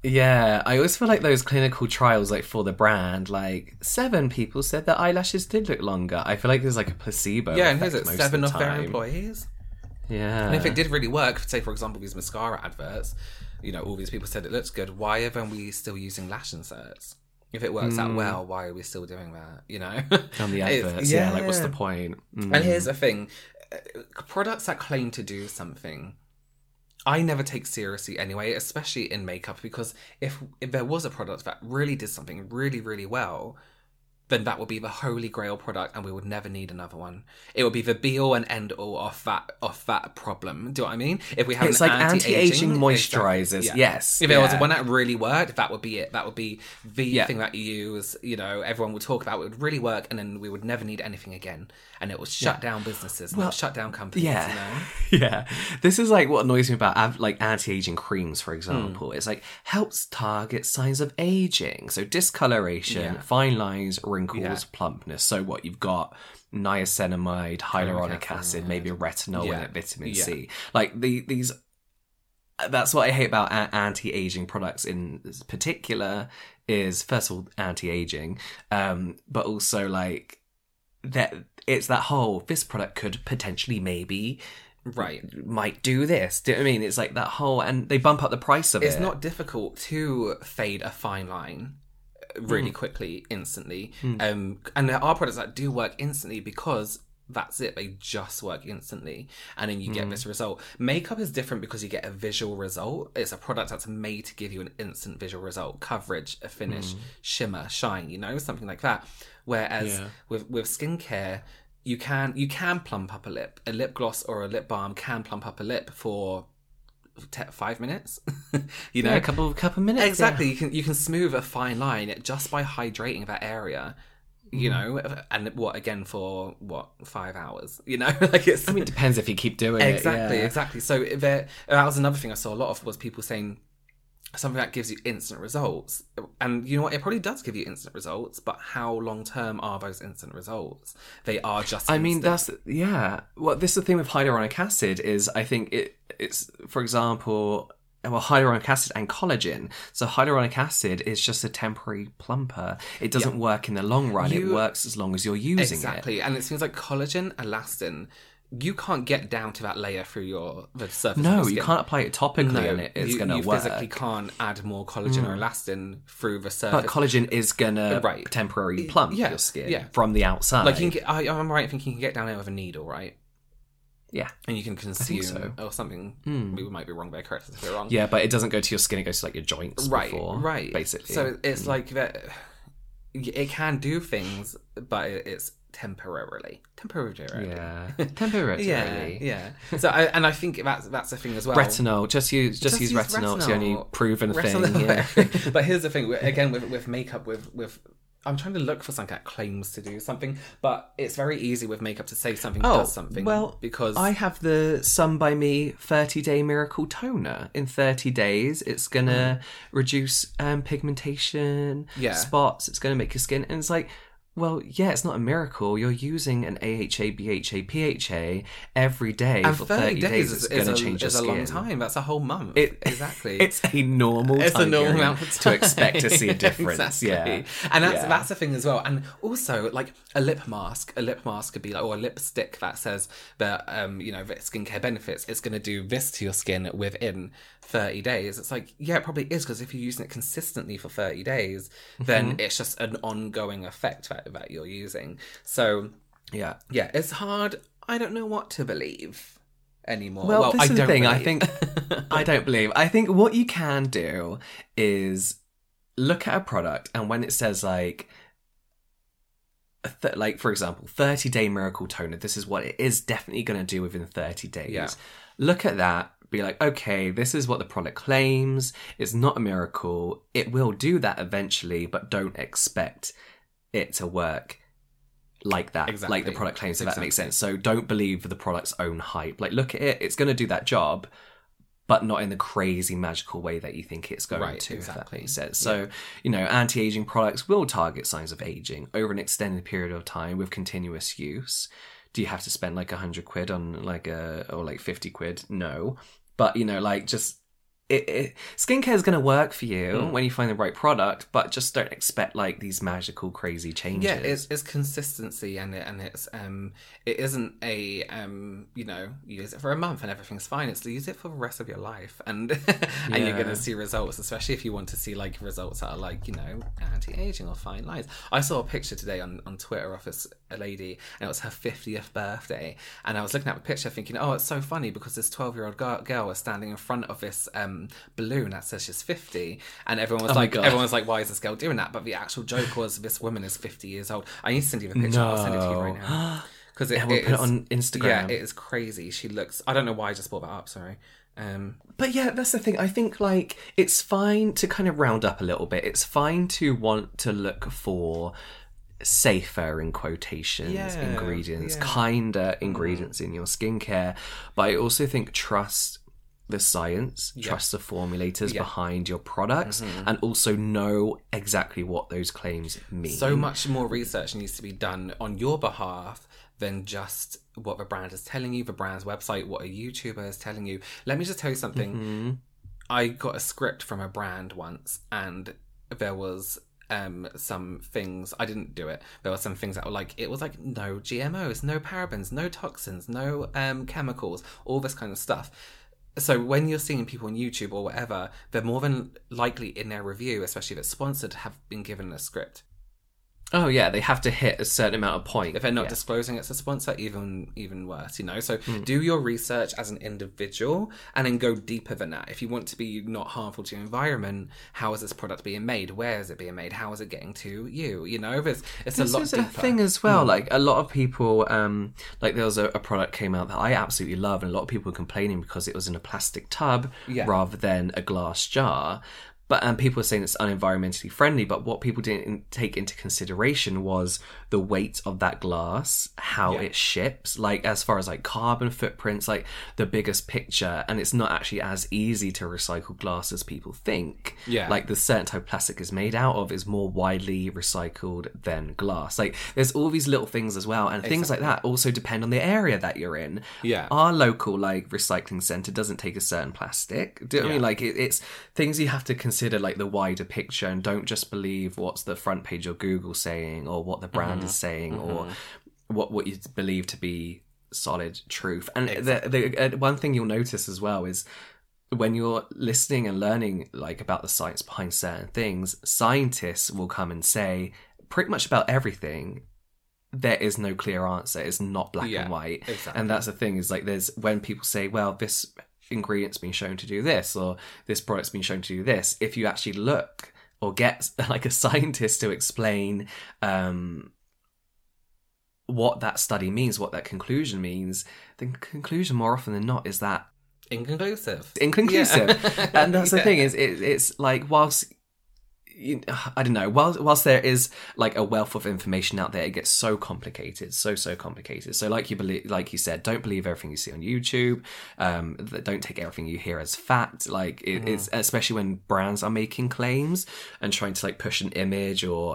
Yeah, I always feel like those clinical trials, like for the brand, like 7 people said that eyelashes did look longer. I feel like there's like a placebo. Yeah, and effect here's it, most 7 of of the their time. employees. Yeah. And if it did really work, say for example these mascara adverts, you know, all these people said it looks good. Why are we still using lash inserts? If it works out well, why are we still doing that? You know, on the adverts, yeah. Like, what's the point? And here's the thing: products that claim to do something, I never take seriously anyway, especially in makeup, because if there was a product that really did something really, really well, then that would be the holy grail product and we would never need another one. It would be the be all and end all of that problem. Do you know what I mean? If we have It's an like anti-aging moisturizers. Exactly, yeah. Yes. If there was one that really worked, that would be it. That would be the thing that you use, you know, everyone would talk about. It would really work and then we would never need anything again. And it would shut down businesses, and it would shut down companies, you know? Yeah. This is like what annoys me about like anti-aging creams, for example. It's like helps target signs of aging. So discoloration, fine lines, wrinkles, plumpness. So what you've got niacinamide, hyaluronic acid, maybe retinol in it, vitamin C. Like these that's what I hate about anti-aging products in particular is first of all anti-aging, but also like that it's that whole this product could potentially maybe might do this. Do you know what I mean? It's like that whole, and they bump up the price of it. It's not difficult to fade a fine line really quickly, instantly. And there are products that do work instantly because that's it, they just work instantly, and then you get this result. Makeup is different because you get a visual result. It's a product that's made to give you an instant visual result, coverage, a finish, shimmer, shine, you know, something like that. Whereas with skincare, you can plump up a lip. A lip gloss or a lip balm can plump up a lip for 5 minutes. You know, a couple minutes. Exactly. You can smooth a fine line just by hydrating that area. You know, and again for 5 hours, you know, like it's, I mean, it depends if you keep doing it. Exactly. So that was another thing I saw a lot of, was people saying something that gives you instant results. And you know what, it probably does give you instant results, but how long term are those instant results? They are just instant. I mean, well, this is the thing with hyaluronic acid is I think it's for example, well, hyaluronic acid and collagen. So hyaluronic acid is just a temporary plumper. It doesn't work in the long run. It works as long as you're using it. Exactly. And it seems like collagen, elastin, you can't get down to that layer through the surface. No, of the you skin. can't apply it topically and it's going to work. You physically can't add more collagen or elastin through the surface. But collagen is going to temporarily plump your skin from the outside. Like I'm right thinking you can get down there with a needle, right? Yeah. And you can consume or something. We might be wrong, but correct us if we're wrong. Yeah, but it doesn't go to your skin, it goes to like your joints right. Basically. So it's like that. It can do things, but it's temporarily. Yeah. Temporarily. Yeah. So I think that's the thing as well. Retinol. Just use retinol. It's the only proven thing. Yeah. But here's the thing. Again, with makeup, with I'm trying to look for something that claims to do something, but it's very easy with makeup to say something does something. Well, because I have the Sun by Me 30-day miracle toner. In 30 days, it's gonna reduce pigmentation, spots. It's gonna make your skin, and it's like, well, yeah, it's not a miracle. You're using an AHA, BHA, PHA every day and for 30 days. It's going to change your skin. It's a long time. That's a whole month. Exactly. It's a normal time. It's a normal amount of time to expect to see a difference. Exactly. Yeah. And that's the thing as well. And also, like a lip mask could be like, or a lipstick that says that, you know, skincare benefits. It's going to do this to your skin within 30 days. It's like, yeah, it probably is, because if you're using it consistently for 30 days, then it's just an ongoing effect that you're using. So yeah, it's hard. I don't know what to believe anymore. Well, this is the thing. I think I don't believe. I think what you can do is look at a product, and when it says like for example, 30-day miracle toner, this is what it is definitely going to do within 30 days. Yeah. Look at that. Be like, okay, this is what the product claims. It's not a miracle. It will do that eventually, but don't expect it to work like that, like the product claims, if that makes sense. So don't believe the product's own hype. Like, look at it, it's going to do that job, but not in the crazy magical way that you think it's going to, if that makes sense. So, you know, anti-aging products will target signs of aging over an extended period of time with continuous use. Do you have to spend like 100 quid on or like 50 quid? No. But, you know, like just skincare is going to work for you when you find the right product, but just don't expect like these magical, crazy changes. Yeah, it's consistency, and it's it isn't a you know, use it for a month and everything's fine. It's use it for the rest of your life, and and you're going to see results, especially if you want to see like results that are like, you know, anti-aging or fine lines. I saw a picture today on Twitter of a lady, and it was her 50th birthday, and I was looking at the picture thinking, oh, it's so funny because this 12-year-old girl was standing in front of this balloon that says she's 50, and everyone was like, why is this girl doing that? But the actual joke was, this woman is 50 years old. I need to send you the picture. I'll send it to you right now, because we'll put it on Instagram. Yeah, it is crazy. She looks, I don't know why I just brought that up, sorry. But yeah, that's the thing. I think like it's fine to kind of round up a little bit. It's fine to want to look for safer, in quotations, ingredients, kinder ingredients in your skincare. But I also think trust the science, trust the formulators behind your products, and also know exactly what those claims mean. So much more research needs to be done on your behalf than just what the brand is telling you, the brand's website, what a YouTuber is telling you. Let me just tell you something. I got a script from a brand once, and there was some things, I didn't do it, there were some things that were like, it was like no GMOs, no parabens, no toxins, no chemicals, all this kind of stuff. So when you're seeing people on YouTube or whatever, they're more than likely in their review, especially if it's sponsored, have been given a script. Oh yeah, they have to hit a certain amount of points. If they're not disclosing it's a sponsor, even worse, you know? So do your research as an individual and then go deeper than that. If you want to be not harmful to your environment, how is this product being made? Where is it being made? How is it getting to you? You know, it's a lot deeper. This is a thing as well. Like a lot of people, like there was a product came out that I absolutely love, and a lot of people were complaining because it was in a plastic tub rather than a glass jar. But people were saying it's unenvironmentally friendly, but what people didn't take into consideration was the weight of that glass, how it ships, like as far as like carbon footprints, like the biggest picture. And it's not actually as easy to recycle glass as people think. Yeah. Like the certain type of plastic is made out of is more widely recycled than glass. Like there's all these little things as well. And things like that also depend on the area that you're in. Yeah. Our local like recycling centre doesn't take a certain plastic. Do you know what I mean? Like it's things you have to consider, like the wider picture, and don't just believe what's the front page of Google saying or what the brand is saying or what you believe to be solid truth. And the one thing you'll notice as well is when you're listening and learning like about the science behind certain things, scientists will come and say pretty much about everything there is no clear answer. It's not black and white. Exactly. And that's the thing, is like there's when people say, well, this ingredient's been shown to do this, or this product's been shown to do this, if you actually look or get like a scientist to explain what that study means, what that conclusion means, the conclusion more often than not is that inconclusive. Yeah. And that's the thing, is it's like, whilst I don't know, whilst there is like a wealth of information out there, it gets so complicated, so complicated. So like you said, don't believe everything you see on YouTube. Don't take everything you hear as fact. Like it's especially when brands are making claims and trying to like push an image or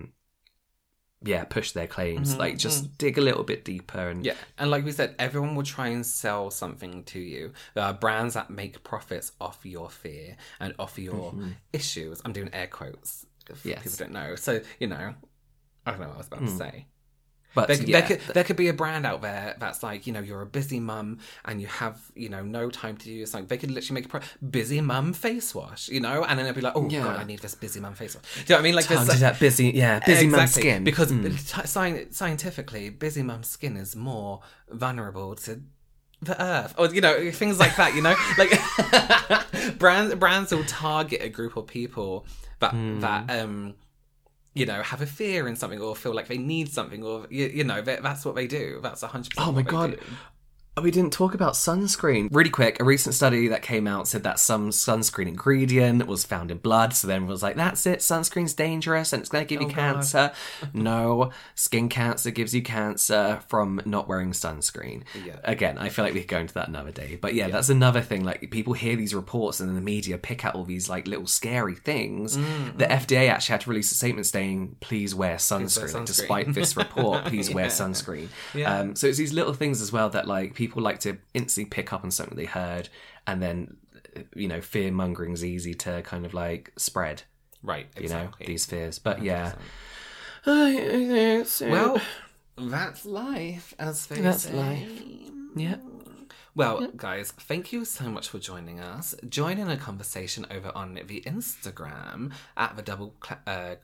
push their claims. Like just dig a little bit deeper. And like we said, everyone will try and sell something to you. There are brands that make profits off your fear and off your issues. I'm doing air quotes if people don't know. So, you know, I don't know what I was about to say. But there could be a brand out there that's like, you know, you're a busy mum and you have, you know, no time to do something. They could literally make a busy mum face wash, you know, and then they'll be like, oh God, I need this busy mum face wash. Do you know what I mean? Like this, that busy mum skin. Because scientifically, busy mum skin is more vulnerable to the earth, or you know, things like that. You know, like brands will target a group of people that you know, have a fear in something or feel like they need something, or, you know, that's what they do. That's 100% Oh my God. We didn't talk about sunscreen. Really quick, a recent study that came out said that some sunscreen ingredient was found in blood. So then it was like, that's it, sunscreen's dangerous and it's going to give you cancer. No, skin cancer gives you cancer from not wearing sunscreen. Yeah. Again, I feel like we could go into that another day. But yeah, that's another thing. Like, people hear these reports and then the media pick out all these like little scary things. The FDA actually had to release a statement saying, please wear sunscreen. Like, despite this report, please wear sunscreen. So it's these little things as well that like people like to instantly pick up on something they heard and then fear mongering's easy to kind of like spread. Right, exactly. These fears. But 100%. Well, that's life, as they That's say. life. Yeah. Well, guys, thank you so much for joining us. Join in a conversation over on the Instagram at the Double at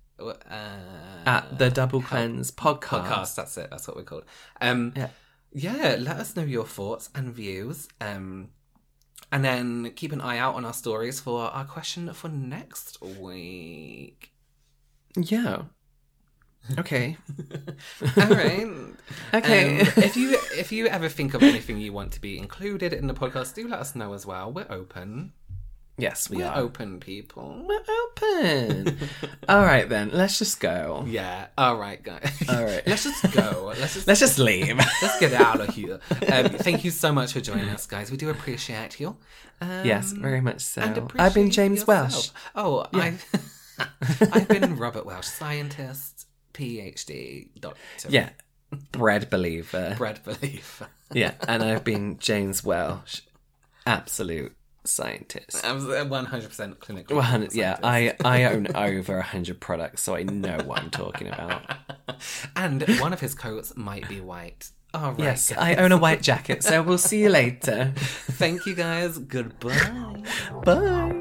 the Double Cleanse podcast. That's it. That's what we're called. Yeah. Let us know your thoughts and views. And then keep an eye out on our stories for our question for next week. Yeah. Okay. All right. Okay. If you ever think of anything you want to be included in the podcast, do let us know as well. We're open. Yes, we're open, people. We're open. All right, then. Let's just go. Yeah. All right, guys. All right. Let's just go. Let's just leave. Let's get out of here. Thank you so much for joining us, guys. We do appreciate you. Yes, very much so. And I've been James yourself. Welsh. Oh, yeah. I've been Robert Welsh, scientist, PhD, doctor. Yeah. Bread believer. Yeah, and I've been James Welsh, absolute scientist. I'm 100% clinical. Yeah, I own over 100 products, so I know what I'm talking about. And one of his coats might be white. All right. Yes, guys. I own a white jacket, so we'll see you later. Thank you, guys. Goodbye. Bye.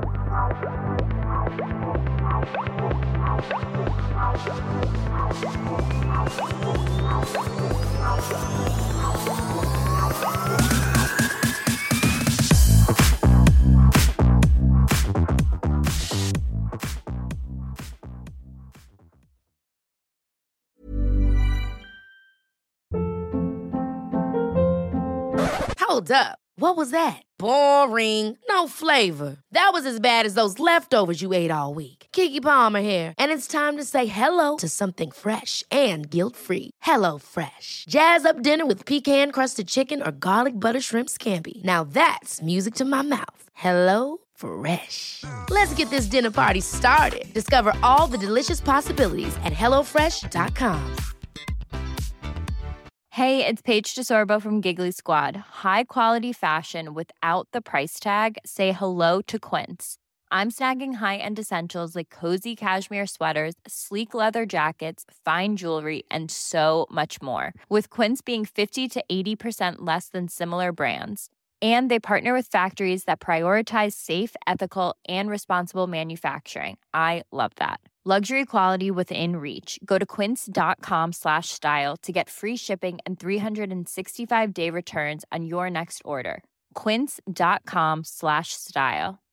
Hold up. What was that? Boring. No flavor. That was as bad as those leftovers you ate all week. Keke Palmer here, and it's time to say hello to something fresh and guilt-free. HelloFresh. Jazz up dinner with pecan-crusted chicken or garlic butter shrimp scampi. Now that's music to my mouth. HelloFresh. Let's get this dinner party started. Discover all the delicious possibilities at HelloFresh.com. Hey, it's Paige DeSorbo from Giggly Squad. High quality fashion without the price tag. Say hello to Quince. I'm snagging high-end essentials like cozy cashmere sweaters, sleek leather jackets, fine jewelry, and so much more. With Quince being 50 to 80% less than similar brands. And they partner with factories that prioritize safe, ethical, and responsible manufacturing. I love that. Luxury quality within reach. Go to quince.com/style to get free shipping and 365-day returns on your next order. Quince.com/style.